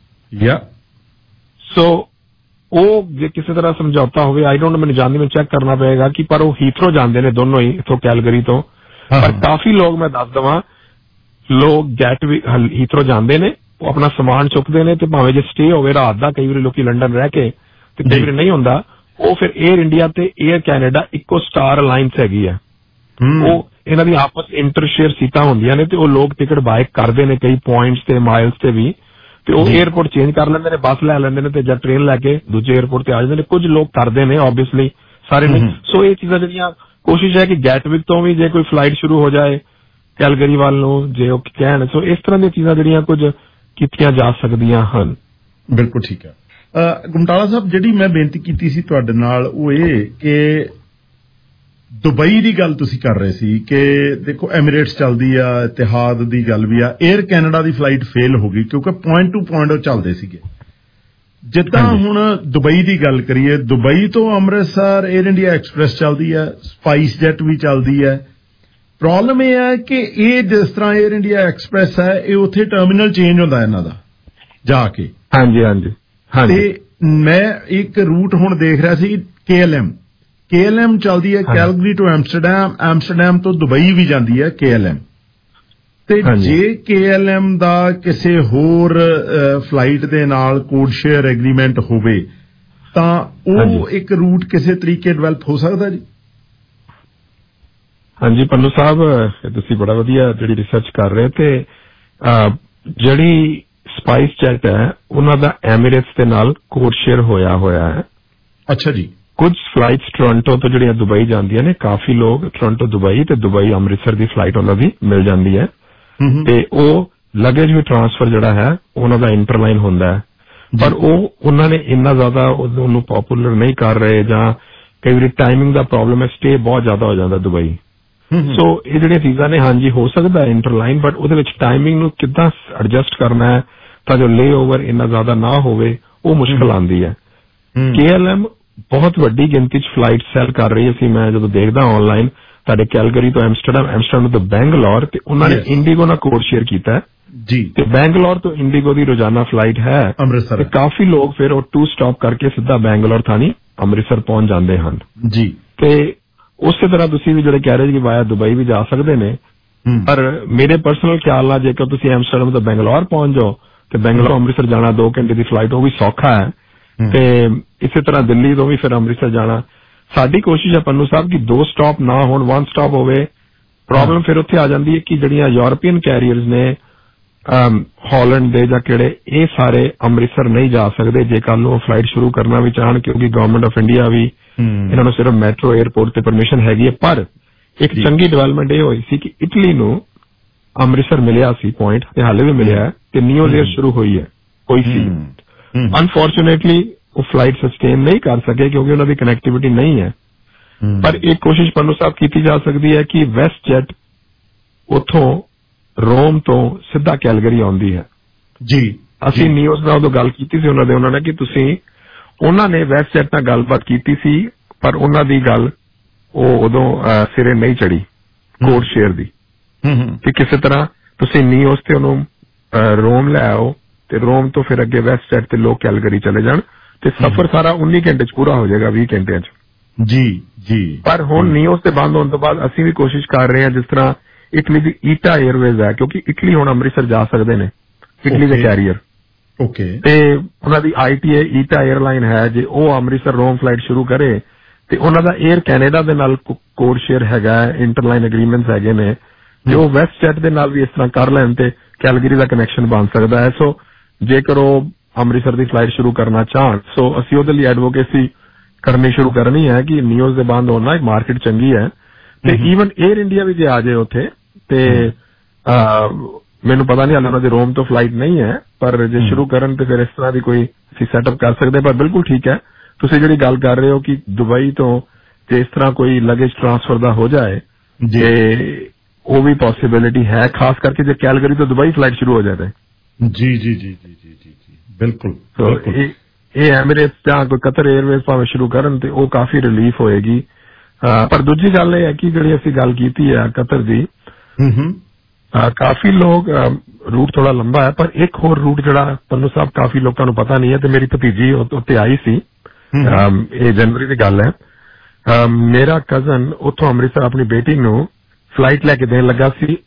ਸੋ ਉਹ ਜੇ ਕਿਸੇ ਤਰ੍ਹਾਂ ਸਮਝੌਤਾ ਹੋਵੇ, ਆਈ ਡੋਂਟ ਨੋ, ਮੈਨੂੰ ਜਾਣਦੀ ਮੈਨੂੰ ਚੈੱਕ ਕਰਨਾ ਪਏਗਾ ਕਿ, ਪਰ ਉਹ ਹੀਥਰੋ ਜਾਂਦੇ ਨੇ ਦੋਨੋਂ ਹੀ, ਇੱਥੋਂ ਕੈਲਗਰੀ ਤੋਂ। ਪਰ ਕਾਫੀ ਲੋਕ, ਮੈਂ ਦੱਸ ਦੇਵਾਂ, ਲੋਕ ਗੈਟਵਿਕ ਹੀਥਰੋ ਜਾਂਦੇ ਨੇ, ਉਹ ਆਪਣਾ ਸਮਾਨ ਚੁੱਕਦੇ ਨੇ, ਤੇ ਭਾਵੇਂ ਜੇ ਸਟੇ ਹੋਵੇ ਰਾਤ ਦਾ, ਕਈ ਵਾਰੀ ਲੋਕੀ ਲੰਡਨ ਰਹਿ ਕੇ, ਤੇ ਕਈ ਵਾਰੀ ਨਹੀਂ ਹੁੰਦਾ, ਉਹ ਫਿਰ ਏਅਰ ਇੰਡੀਆ ਤੇ ਏਅਰ ਕੈਨੇਡਾ ਇੱਕੋ ਸਟਾਰ ਅਲਾਇੰਸ ਹੈਗੀ ਹੈ, ਉਹ ਇਹਨਾਂ ਦੀ ਆਪਸ ਇੰਟਰਸ਼ੇਅਰ ਸੀਟਾਂ ਹੁੰਦੀਆਂ ਨੇ, ਤੇ ਉਹ ਲੋਕ ਟਿਕਟ ਬਾਏ ਕਰਦੇ ਨੇ ਕਈ ਪੁਆਇੰਟਸ ਤੇ ਮਾਈਲਸ ਤੇ ਵੀ, ਤੇ ਉਹ 에ਅਰਪੋਰਟ ਚੇਂਜ ਕਰ ਲੈਂਦੇ ਨੇ, ਬੱਸ ਲੈ ਲੈਂਦੇ ਨੇ, ਤੇ ਜਾਂ ਟ੍ਰੇਨ ਲੈ ਕੇ ਦੂਜੇ 에ਅਰਪੋਰਟ ਤੇ ਆ ਜਾਂਦੇ ਨੇ। ਕੁਝ ਲੋਕ ਕਰਦੇ ਨੇ ਆਬਵੀਅਸਲੀ, ਸਾਰੇ ਨਹੀਂ। ਸੋ ਇਹ ਚੀਜ਼ਾਂ ਜਿਹੜੀਆਂ ਕੋਸ਼ਿਸ਼ ਹੈ ਕਿ ਗੈਟਵਿਕ ਤੋਂ ਵੀ ਜੇ ਕੋਈ ਫਲਾਈਟ ਸ਼ੁਰੂ ਹੋ ਜਾਏ ਕੈਲਗਰੀ ਵੱਲ ਨੂੰ, ਜੇ ਉਹ ਕਹਿਣ, ਸੋ ਇਸ ਤਰ੍ਹਾਂ ਦੀਆਂ ਚੀਜ਼ਾਂ ਜਿਹੜੀਆਂ ਕੁਝ ਕੀਤੀਆਂ ਜਾ ਸਕਦੀਆਂ ਹਨ। ਬਿਲਕੁਲ ਠੀਕ ਹੈ। ਗੁਮਟਾਲਾ ਸਾਹਿਬ, ਜਿਹੜੀ ਮੈਂ ਬੇਨਤੀ ਕੀਤੀ ਸੀ ਤੁਹਾਡੇ ਨਾਲ ਉਹ ਇਹ ਕਿ ਦੁਬਈ ਦੀ ਗੱਲ ਤੁਸੀਂ ਕਰ ਰਹੇ ਸੀ ਕਿ ਦੇਖੋ ਐਮੀਰੇਟਸ ਚੱਲਦੀ ਆ, ਇਤਿਹਾਦ ਦੀ ਗੱਲ ਵੀ ਆ, ਏਅਰ ਕੈਨੇਡਾ ਦੀ ਫਲਾਈਟ ਫੇਲ ਹੋ ਗਈ ਕਿਉਂਕਿ ਪੁਆਇੰਟ ਟੂ ਪੁਆਇੰਟ ਉਹ ਚੱਲਦੇ ਸੀਗੇ। ਜਿੱਦਾਂ ਹੁਣ ਦੁਬਈ ਦੀ ਗੱਲ ਕਰੀਏ, ਦੁਬਈ ਤੋਂ ਅੰਮ੍ਰਿਤਸਰ ਏਅਰ ਇੰਡੀਆ ਐਕਸਪ੍ਰੈਸ ਚੱਲਦੀ ਹੈ, ਸਪਾਈਸ ਜੈਟ ਵੀ ਚੱਲਦੀ ਹੈ। ਪ੍ਰੋਬਲਮ ਇਹ ਹੈ ਕਿ ਇਹ ਜਿਸ ਤਰ੍ਹਾਂ ਏਅਰ ਇੰਡੀਆ ਐਕਸਪ੍ਰੈਸ ਹੈ, ਇਹ ਉੱਥੇ ਟਰਮੀਨਲ ਚੇਂਜ ਹੁੰਦਾ ਇਹਨਾਂ ਦਾ ਜਾ ਕੇ। ਹਾਂਜੀ ਹਾਂਜੀ। ਤੇ ਮੈਂ ਇੱਕ ਰੂਟ ਹੁਣ ਦੇਖ ਰਿਹਾ ਸੀ, K L M K L M ਚੱਲਦੀ ਹੈ ਕੈਲਗਰੀ ਟੂ ਐਮਸਟਰਡੈਮ, ਐਮਸਟਰਡੈਮ ਤੋਂ ਦੁਬਈ ਵੀ ਜਾਂਦੀ ਹੈ ਕੇ ਐਲ ਐਮ। ਤੇ ਜੇ ਕੇ ਐਲ ਐਮ ਦਾ ਕਿਸੇ ਹੋਰ ਫਲਾਈਟ ਦੇ ਨਾਲ ਕੋਡ ਸ਼ੇਅਰ ਐਗਰੀਮੈਂਟ ਹੋਵੇ ਤਾਂ ਉਹ ਇੱਕ ਰੂਟ ਕਿਸੇ ਤਰੀਕੇ ਡਿਵੈਲਪ ਹੋ ਸਕਦਾ ਜੀ? ਹਾਂਜੀ ਪੰਨੂ ਸਾਹਿਬ, ਤੁਸੀਂ ਬੜਾ ਵਧੀਆ ਜਿਹੜੀ ਰਿਸਰਚ ਕਰ ਰਹੇ, ਤੇ ਜਿਹੜੀ ਸਪਾਈਸ ਜੈਟ ਹੈ ਉਹਨਾਂ ਦਾ ਐਮੀਰੇਟਸ ਦੇ ਨਾਲ ਕੋਡ ਸ਼ੇਅਰ ਹੋਇਆ ਹੋਇਆ ਹੈ। ਅੱਛਾ ਜੀ। ਕੁਝ ਫਲਾਈਟਸ ਟੋਰਾਂਟੋ ਤੋਂ ਜਿਹੜੀਆਂ ਦੁਬਈ ਜਾਂਦੀਆਂ ਨੇ, ਕਾਫੀ ਲੋਕ ਟੋਰਾਂਟੋ ਦੁਬਈ ਤੇ ਦੁਬਈ ਅੰਮ੍ਰਿਤਸਰ ਦੀ ਫਲਾਈਟ ਉਹਨਾਂ ਦੀ ਮਿਲ ਜਾਂਦੀ ਹੈ, ਤੇ ਉਹ ਲਗੇਜ ਵੀ ਟਰਾਂਸਫਰ ਜਿਹੜਾ ਹੈ ਉਹਨਾਂ ਦਾ ਇੰਟਰਲਾਈਨ ਹੁੰਦਾ ਹੈ, ਪਰ ਉਹ ਉਹਨਾਂ ਨੇ ਇੰਨਾ ਜ਼ਿਆਦਾ ਉਹਨੂੰ ਪਪੂਲਰ ਨਹੀਂ ਕਰ ਰਹੇ, ਜਾਂ ਕਈ ਵਾਰੀ ਟਾਈਮਿੰਗ ਦਾ ਪ੍ਰੋਬਲਮ ਹੈ, ਸਟੇ ਬਹੁਤ ਜ਼ਿਆਦਾ ਹੋ ਜਾਂਦਾ ਦੁਬਈ। ਸੋ ਇਹ ਜਿਹੜੀਆਂ ਚੀਜ਼ਾਂ ਨੇ, ਹਾਂਜੀ ਹੋ ਸਕਦਾ ਹੈ ਇੰਟਰਲਾਈਨ, ਬਟ ਉਹਦੇ ਵਿੱਚ ਟਾਈਮਿੰਗ ਨੂੰ ਕਿੱਦਾਂ ਐਡਜਸਟ ਕਰਨਾ ਹੈ ਤਾਂ ਜੋ ਲੇ ਓਵਰ ਇੰਨਾ ਜ਼ਿਆਦਾ ਨਾ ਹੋਵੇ, ਉਹ ਮੁਸ਼ਕਿਲ ਆਉਂਦੀ ਹੈ। ਕੇ ਐਲ ਐਮ ਬਹੁਤ ਵੱਡੀ ਗਿਣਤੀ ਚ ਫਲਾਈਟ ਸੈਲ ਕਰ ਰਹੀ ਸੀ, ਮੈਂ ਜਦੋਂ ਦੇਖਦਾ ਆਨਲਾਈਨ, ਤੁਹਾਡੇ ਕੈਲਗਰੀ ਤੋਂ ਐਮਸਟਰਡਮ, ਐਮਸਟਰਡਮ ਤੋਂ ਬੈਂਗਲੌਰ, ਤੇ ਉਹਨਾਂ ਨੇ ਇੰਡੀਗੋ ਨਾਲ ਕੋਡ ਸ਼ੇਅਰ ਕੀਤਾ ਜੀ, ਤੇ ਬੈਂਗਲੌਰ ਤੋਂ ਇੰਡੀਗੋ ਦੀ ਰੋਜ਼ਾਨਾ ਫਲਾਈਟ ਹੈ ਅੰਮ੍ਰਿਤਸਰ, ਤੇ ਕਾਫੀ ਲੋਕ ਫਿਰ ਉਹ ਟੂ ਸਟਾਪ ਕਰਕੇ ਸਿੱਧਾ ਬੈਂਗਲੌਰ ਥਾਣੀ ਅੰਮ੍ਰਿਤਸਰ ਪਹੁੰਚ ਜਾਂਦੇ ਹਨ ਜੀ। ਤੇ ਉਸੇ ਤਰ੍ਹਾਂ ਤੁਸੀਂ ਵੀ ਜਿਹੜੇ ਕਹਿ ਰਹੇ ਕਿ ਵਾਇਆ ਦੁਬਈ ਵੀ ਜਾ ਸਕਦੇ ਨੇ, ਪਰ ਮੇਰੇ ਪਰਸਨਲ ਖਿਆਲ ਨਾਲ ਜੇਕਰ ਤੁਸੀਂ ਐਮਸਟਰਡਮ ਤੋਂ ਬੈਂਗਲੌਰ ਪਹੁੰਚ ਜਾਓ ਤੇ ਬੈਂਗਲੌਰ ਅੰਮ੍ਰਿਤਸਰ ਜਾਣਾ ਦੋ ਘੰਟੇ ਦੀ ਫਲਾਈਟ, ਉਹ ਵੀ ਸੌਖਾ ਹੈ, ਤੇ ਇਸੇ ਤਰ੍ਹਾਂ ਦਿੱਲੀ ਤੋਂ ਵੀ ਫਿਰ ਅੰਮ੍ਰਿਤਸਰ ਜਾਣਾ। ਸਾਡੀ ਕੋਸ਼ਿਸ਼ ਹੈ ਪੰਨੂ ਸਾਹਿਬ ਕਿ ਦੋ ਸਟਾਪ ਨਾ ਹੋਣ, ਵਨ ਸਟਾਪ ਹੋਵੇ। ਪ੍ਰੋਬਲਮ ਫਿਰ ਉੱਥੇ ਆ ਜਾਂਦੀ ਹੈ ਕਿ ਜਿਹੜੀਆਂ ਯੂਰਪੀਅਨ ਕੈਰੀਅਰਸ ਨੇ, ਹਾਲੈਂਡ ਦੇ ਜਾਂ ਕਿਹੜੇ, ਇਹ ਸਾਰੇ ਅੰਮ੍ਰਿਤਸਰ ਨਹੀਂ ਜਾ ਸਕਦੇ ਜੇ ਕੱਲ ਨੂੰ ਫਲਾਈਟ ਸ਼ੁਰੂ ਕਰਨਾ ਵੀ ਚਾਹਣ, ਕਿਉਂਕਿ ਗਵਰਨਮੈਂਟ ਆਫ ਇੰਡੀਆ ਵੀ ਇਹਨਾਂ ਨੂੰ ਸਿਰਫ ਮੈਟਰੋ 에ਅਰਪੋਰਟ ਤੇ ਪਰਮਿਸ਼ਨ ਹੈਗੀ ਹੈ। ਪਰ ਇੱਕ ਚੰਗੀ ਡਿਵੈਲਪਮੈਂਟ ਇਹ ਹੋਈ ਸੀ ਕਿ ਇਟਲੀ ਨੂੰ ਅੰਮ੍ਰਿਤਸਰ ਮਿਲਿਆ ਸੀ ਪੁਆਇੰਟ, ਤੇ ਹਾਲੇ ਵੀ ਮਿਲਿਆ ਹੈ, ਤੇ ਨਿਊ ਏਅਰ ਸ਼ੁਰੂ ਹੋਈ ਹੈ ਕੋਈ ਸੀ। ਅਨਫੋਰਚੂਨੇਟਲੀ ਉਹ ਫਲਾਈਟ ਸਸਟੇਨ ਨਹੀਂ ਕਰ ਸਕੇ ਕਿਉਂਕਿ ਉਹਨਾਂ ਦੀ ਕਨੈਕਟੀਵਿਟੀ ਨਹੀਂ ਹੈ, ਪਰ ਇੱਕ ਕੋਸ਼ਿਸ਼ ਪੰਨੂ ਸਾਹਿਬ ਕੀਤੀ ਜਾ ਸਕਦੀ ਹੈ ਕਿ ਵੈਸਟ ਜੈਟ ਉੱਥੋਂ ਰੋਮ ਤੋਂ ਸਿੱਧਾ ਕੈਲਗਰੀ ਆਉਂਦੀ ਹੈ ਜੀ। ਅਸੀਂ ਨਿਊਜ਼ ਨਾਲ ਉਦੋਂ ਗੱਲ ਕੀਤੀ ਸੀ ਉਹਨਾਂ ਦੇ, ਉਹਨਾਂ ਨੇ ਕਿ ਤੁਸੀਂ, ਉਹਨਾਂ ਨੇ ਵੈਸਟ ਜੈਟ ਨਾਲ ਗੱਲਬਾਤ ਕੀਤੀ ਸੀ, ਪਰ ਉਹਨਾਂ ਦੀ ਗੱਲ ਉਹ ਉਦੋਂ ਸਿਰੇ ਨਹੀਂ ਚੜੀ ਕੋਡ ਸ਼ੇਅਰ ਦੀ, ਕਿ ਕਿਸੇ ਤਰ੍ਹਾਂ ਤੁਸੀਂ ਨਿਊਜ਼ ਤੇ ਉਹਨੂੰ ਰੋਮ ਲੈ ਆਓ, ਤੇ ਰੋਮ ਤੋਂ ਫਿਰ ਅੱਗੇ ਵੈਸਟ ਜੈਟ ਤੇ ਲੋਕ ਕੈਲਗਰੀ ਚਲੇ ਜਾਣ, ਤੇ ਸਫ਼ਰ ਸਾਰਾ ਉੱਨੀ ਘੰਟੇ ਚ ਪੂਰਾ ਹੋ ਜਾਏਗਾ, ਵੀਹ ਘੰਟਿਆਂ ਚ ਜੀ ਜੀ। ਪਰ ਹੁਣ ਨਿਊਜ਼ ਤੇ ਬੰਦ ਹੋਣ ਤੋਂ ਬਾਅਦ ਅਸੀਂ ਵੀ ਕੋਸ਼ਿਸ਼ ਕਰ ਰਹੇ ਹਾਂ, ਜਿਸ ਤਰ੍ਹਾਂ ਇਟਲੀ ਦੀ ਈਟਾ 에ਅਰਵੇਜ਼ ਹੈ, ਕਿਉਂਕਿ ਇਟਲੀ ਹੁਣ ਅੰਮ੍ਰਿਤਸਰ ਜਾ ਸਕਦੇ ਨੇ, ਇਟਲੀ ਦੇ ਕੈਰੀਅਰ, ਓਕੇ, ਤੇ ਉਹਨਾਂ ਦੀ I T A Ita airline ਹੈ, ਜੇ ਉਹ ਅੰਮ੍ਰਿਤਸਰ ਰੋਮ ਫਲਾਈਟ ਸ਼ੁਰੂ ਕਰੇ ਤੇ ਉਹਨਾਂ ਦਾ 에ਅਰ ਕੈਨੇਡਾ ਦੇ ਨਾਲ ਕੋਡ ਸ਼ੇਅਰ ਹੈਗਾ, ਇੰਟਰਲਾਈਨ ਐਗਰੀਮੈਂਟਸ ਹੈਗੇ ਨੇ, ਜੋ ਵੈਸਟ ਜੈਟ ਦੇ ਨਾਲ ਵੀ ਇਸ ਤਰ੍ਹਾਂ ਕਰ ਲੈਣ ਤੇ ਕੈਲਗਰੀ ਦਾ ਕਨੈਕਸ਼ਨ ਬਣ ਸਕਦਾ ਹੈ। ਸੋ ਜੇਕਰ ਉਹ ਅੰਮ੍ਰਿਤਸਰ ਦੀ ਫਲਾਈਟ ਸ਼ੁਰੂ ਕਰਨਾ ਚਾਹਣ, ਸੋ ਅਸੀਂ ਉਹਦੇ ਲਈ ਐਡਵੋਕੇਸੀ ਕਰਨੀ ਸ਼ੁਰੂ ਕਰਨੀ ਹੈ ਕਿ ਨਿਊਜ਼ ਦੇ ਬੰਦ ਹੋਣਾ, ਇੱਕ ਮਾਰਕੀਟ ਚੰਗੀ ਹੈ। ਤੇ ਈਵਨ 에ਅਰ ਇੰਡੀਆ ਵੀ ਜੇ ਆ ਜਾਏ ਉੱਥੇ, ਤੇ ਮੈਨੂੰ ਪਤਾ ਨਹੀਂ ਹਾਲੇ ਉਹਨਾਂ ਦੀ ਰੋਮ ਤੋਂ ਫਲਾਈਟ ਨਹੀਂ ਹੈ, ਪਰ ਜੇ ਸ਼ੁਰੂ ਕਰਨ ਤੇ ਫਿਰ ਇਸ ਤਰ੍ਹਾਂ ਦੀ ਕੋਈ ਅਸੀਂ ਸੈਟਅਪ ਕਰ ਸਕਦੇ। ਪਰ ਬਿਲਕੁਲ ਠੀਕ ਹੈ, ਤੁਸੀਂ ਜਿਹੜੀ ਗੱਲ ਕਰ ਰਹੇ ਹੋ ਕਿ ਦੁਬਈ ਤੋਂ ਜੇ ਇਸ ਤਰ੍ਹਾਂ ਕੋਈ ਲਗੇਜ ਟ੍ਰਾਂਸਫਰ ਦਾ ਹੋ ਜਾਏ ਤੇ ਉਹ ਵੀ ਪੋਸੀਬਿਲਿਟੀ ਹੈ, ਖਾਸ ਕਰਕੇ ਜੇ ਕੈਲਗਰੀ ਤੋਂ ਦੁਬਈ ਫਲਾਈਟ ਸ਼ੁਰੂ ਹੋ ਜਾਏ। ਜੀ ਜੀ ਜੀ ਜੀ ਜੀ ਜੀ ਬਿਲਕੁਲ। ਇਹ ਐਮੀਰੇਟਸ ਜਾਂ ਕੋਈ ਕਤਰ 에ਅਰਵੇਜ਼ ਭਾਵੇਂ ਸ਼ੁਰੂ ਕਰਨ ਤੇ ਉਹ ਕਾਫੀ ਰਿਲੀਫ ਹੋਏਗੀ। ਪਰ ਦੂਜੀ ਗੱਲ ਇਹ ਹੈ ਕਿ ਜਿਹੜੀ ਅਸੀਂ ਗੱਲ ਕੀਤੀ ਹੈ ਕਤਰ ਦੀ, ਕਾਫੀ ਲੋਕ ਰੂਟ ਥੋੜਾ ਲੰਬਾ ਹੈ, ਪਰ ਇੱਕ ਹੋਰ ਰੂਟ ਜਿਹੜਾ ਪੰਨੂ ਸਾਹਿਬ ਕਾਫੀ ਲੋਕਾਂ ਨੂੰ ਪਤਾ ਨਹੀਂ ਹੈ, ਤੇ ਮੇਰੀ ਭਤੀਜੀ ਉੱਤੇ ਆਈ ਸੀ, ਇਹ ਜਨਵਰੀ ਦੀ ਗੱਲ ਹੈ। ਮੇਰਾ ਕਜ਼ਨ ਉੱਥੋਂ ਅੰਮ੍ਰਿਤਸਰ ਆਪਣੀ ਬੇਟੀ ਨੂੰ ਫਲਾਈਟ ਲੈ ਕੇ ਦੇਣ ਲੱਗਾ ਸੀ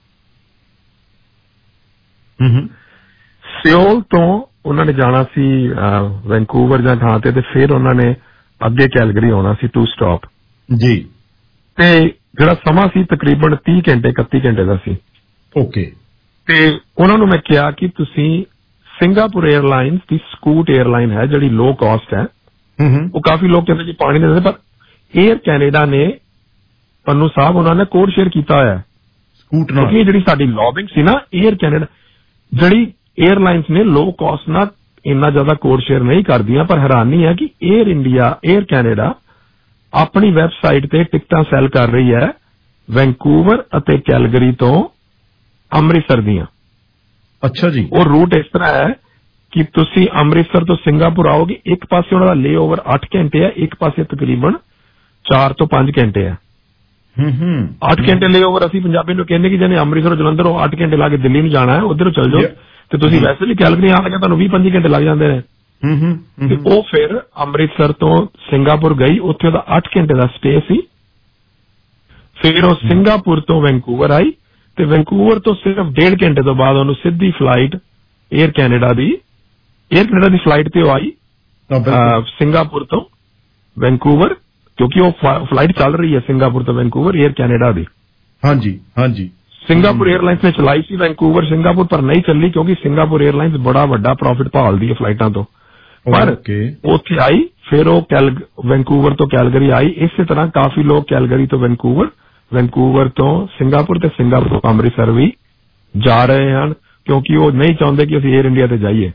ਸਿਓਲ ਤੋਂ। ਉਹਨਾਂ ਨੇ ਜਾਣਾ ਸੀ ਵੈਨਕੂਵਰ ਜਾਂ ਥਾਂ ਤੇ, ਤੇ ਫਿਰ ਉਹਨਾਂ ਨੇ ਅੱਗੇ ਕੈਲਗਰੀ ਆਉਣਾ ਸੀ, ਟੂ ਸਟਾਪ ਜੀ। ਤੇ ਜਿਹੜਾ ਸਮਾਂ ਸੀ ਤਕਰੀਬਨ ਤੀਹ ਘੰਟੇ ਇਕੱਤੀ ਘੰਟੇ ਦਾ ਸੀ। ਓਕੇ। ਤੇ ਉਹਨਾਂ ਨੂੰ ਮੈਂ ਕਿਹਾ ਕਿ ਤੁਸੀਂ ਸਿੰਗਾਪੁਰ 에ਅਰਲਾਈਨਸ ਦੀ ਸਕੂਟ 에ਅਰਲਾਈਨ ਹੈ ਜਿਹੜੀ ਲੋ ਕਾਸਟ ਹੈ, ਉਹ ਕਾਫੀ ਲੋਕ ਕਹਿੰਦੇ ਜੀ ਪਾਣੀ ਦੇ ਦਿੰਦੇ, ਪਰ 에ਅਰ ਕੈਨੇਡਾ ਨੇ ਪੰਨੂ ਸਾਹਿਬ ਉਹਨਾਂ ਨੇ ਕੋਡ ਸ਼ੇਅਰ ਕੀਤਾ ਹੋਇਆ ਸਕੂਟ ਨਾਲ, ਕਿਉਂਕਿ ਜਿਹੜੀ ਸਾਡੀ ਲੌਬਿੰਗ ਸੀ ਨਾ 에ਅਰ ਕੈਨੇਡਾ, ਜਿਹੜੀ 에ਅਰਲਾਈਨਸ ਨੇ ਲੋ ਕਾਸਟ ਨਾਲ ਇੰਨਾ ਜ਼ਿਆਦਾ ਕੋਡ ਸ਼ੇਅਰ ਨਹੀਂ ਕਰਦੀਆਂ। ਪਰ ਹੈਰਾਨੀ ਹੈ ਕਿ 에ਅਰ ਇੰਡੀਆ 에ਅਰ ਕੈਨੇਡਾ ਆਪਣੀ ਵੈਬਸਾਈਟ ਤੇ ਟਿਕਟਾਂ ਸੈਲ ਕਰ ਰਹੀ ਹੈ ਵੈਨਕੂਵਰ ਅਤੇ ਕੈਲਗਰੀ ਤੋਂ ਅੰਮ੍ਰਿਤਸਰ ਦੀਆਂ। ਅੱਛਾ ਜੀ। ਉਹ ਰੂਟ ਇਸ ਤਰ੍ਹਾਂ ਹੈ ਕਿ ਤੁਸੀਂ ਅੰਮ੍ਰਿਤਸਰ ਤੋਂ ਸਿੰਗਾਪੁਰ ਆਓਗੇ, ਇੱਕ ਪਾਸੇ ਉਹਨਾਂ ਦਾ ਲੇ ਓਵਰ ਅੱਠ ਘੰਟੇ ਹੈ, ਇੱਕ ਪਾਸੇ ਤਕਰੀਬਨ ਚਾਰ ਤੋਂ ਪੰਜ ਘੰਟੇ ਹੈ। ਅੱਠ ਘੰਟੇ ਲੇ ਓਵਰ ਅਸੀਂ ਪੰਜਾਬੀ ਨੂੰ ਕਹਿੰਦੇ ਕਿ ਜਿਹਨੇ ਅੰਮ੍ਰਿਤਸਰ ਜਲੰਧਰੋਂ ਅੱਠ ਘੰਟੇ ਲਾ ਕੇ ਦਿੱਲੀ ਨੂੰ ਜਾਣਾ ਹੈ, ਉਧਰੋਂ ਚੱਲ ਜਾਓ, ਤੇ ਤੁਸੀਂ ਵੈਸੇ ਵੀ ਕੈਲਗਰੀ ਆਉਣ ਲੱਗੇ ਤੁਹਾਨੂੰ ਵੀਹ ਪੰਜੀ ਘੰਟੇ ਲੱਗ ਜਾਂਦੇ ਨੇ। ਤੇ ਉਹ ਫਿਰ ਅੰਮ੍ਰਿਤਸਰ ਤੋਂ ਸਿੰਗਾਪੁਰ ਗਈ, ਉੱਥੇ ਉਹਦਾ ਅੱਠ ਘੰਟੇ ਦਾ ਸਟੇ ਸੀ। ਫਿਰ ਉਹ ਸਿੰਗਾਪੁਰ ਤੋਂ ਵੈਨਕੂਵਰ ਆਈ, ਤੇ ਵੈਨਕੂਵਰ ਤੋਂ ਸਿਰਫ ਡੇਢ ਘੰਟੇ ਤੋਂ ਬਾਅਦ ਉਹਨੂੰ ਸਿੱਧੀ ਫਲਾਈਟ 에ਅਰ ਕੈਨੇਡਾ ਦੀ 에ਅਰ ਕੈਨੇਡਾ ਦੀ ਫਲਾਈਟ ਤੇ ਉਹ ਆਈ ਸਿੰਗਾਪੁਰ ਤੋਂ ਵੈਨਕੂਵਰ, ਕਿਉਂਕਿ ਉਹ ਫਲਾਈਟ ਚੱਲ ਰਹੀ ਹੈ ਸਿੰਗਾਪੁਰ ਤੋਂ ਵੈਨਕੂਵਰ 에ਅਰ ਕੈਨੇਡਾ ਦੀ। ਹਾਂਜੀ ਹਾਂਜੀ। ਸਿੰਗਾਪੁਰ 에ਅਰਲਾਈਨਸ ਨੇ ਚਲਾਈ ਸੀ ਵੈਨਕੂਵਰ ਸਿੰਗਾਪੁਰ, ਪਰ ਨਹੀਂ ਚੱਲੀ ਕਿਉਂਕਿ ਸਿੰਗਾਪੁਰ 에ਅਰਲਾਈਨਸ ਬੜਾ ਵੱਡਾ ਪ੍ਰੋਫਿਟ ਭਾਲਦੀ ਹੈ ਫਲਾਈਟਾਂ ਤੋਂ। ਪਰ ਉੱਥੇ ਆਈ, ਫਿਰ ਉਹ ਵੈਨਕੂਵਰ ਤੋਂ ਕੈਲਗਰੀ ਆਈ। ਇਸੇ ਤਰ੍ਹਾਂ ਕਾਫੀ ਲੋਕ ਕੈਲਗਰੀ ਤੋਂ ਵੈਨਕੂਵਰ, ਵੈਨਕੂਵਰ ਤੋਂ ਸਿੰਗਾਪੁਰ ਤੇ ਸਿੰਗਾਪੁਰ ਤੋਂ ਅੰਮ੍ਰਿਤਸਰ ਵੀ ਜਾ ਰਹੇ ਹਨ, ਕਿਉਂਕਿ ਉਹ ਨਹੀਂ ਚਾਹੁੰਦੇ ਕਿ ਅਸੀਂ 에ਅਰ ਇੰਡੀਆ ਤੇ ਜਾਈਏ।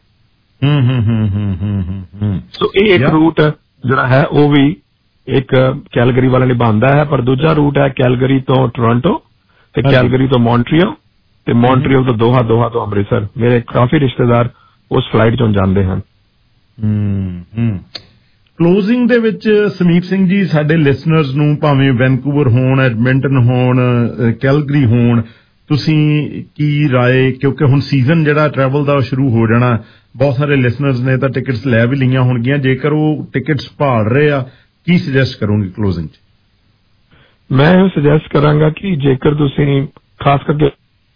ਸੋ ਇਹ ਇੱਕ ਰੂਟ ਜਿਹੜਾ ਹੈ ਉਹ ਵੀ ਇੱਕ ਕੈਲਗਰੀ ਵਾਲੇ ਨੇ ਬਣਦਾ ਹੈ, ਪਰ ਦੂਜਾ ਰੂਟ ਹੈ ਕੈਲਗਰੀ ਤੋਂ ਟੋਰਾਂਟੋ ਤੇ ਕੈਲਗਰੀ ਤੋਂ ਮੌਂਟਰੀਅਲ ਤੇ ਮੌਂਟਰੀਅਲ ਤੋਂ ਦੋਹਾ, ਦੋਹਾ ਤੋਂ ਅੰਮ੍ਰਿਤਸਰ। ਮੇਰੇ ਕਾਫੀ ਰਿਸ਼ਤੇਦਾਰ ਉਸ ਫਲਾਈਟ ਚੋਂ ਜਾਂਦੇ ਹਨ। ਕਲੋਜ਼ਿੰਗ ਦੇ ਵਿੱਚ ਸਮੀਪ ਸਿੰਘ ਜੀ, ਸਾਡੇ ਲਿਸਨਰਸ ਨੂੰ ਭਾਵੇਂ ਵੈਨਕੂਵਰ ਹੋਣ, ਐਡਮਿੰਟਨ ਹੋਣ, ਕੈਲਗਰੀ ਹੋਣ, ਤੁਸੀਂ ਕੀ ਰਾਏ, ਕਿਉਂਕਿ ਹੁਣ ਸੀਜ਼ਨ ਜਿਹੜਾ ਟਰੈਵਲ ਦਾ ਸ਼ੁਰੂ ਹੋ ਜਾਣਾ, ਬਹੁਤ ਸਾਰੇ ਲਿਸਨਰਸ ਨੇ ਤਾਂ ਟਿਕਟਸ ਲੈ ਵੀ ਲਈਆਂ ਹੋਣਗੀਆਂ, ਜੇਕਰ ਉਹ ਟਿਕਟਸ ਭਾਲ ਰਹੇ ਆ, ਕੀ ਸੁਜੈਸਟ ਕਰੋਗੇ ਕਲੋਜ਼ਿੰਗ ਚ? ਮੈਂ ਇਹ ਸੁਜੈਸਟ ਕਰਾਂਗਾ ਕਿ ਜੇਕਰ ਤੁਸੀਂ ਖਾਸ ਕਰਕੇ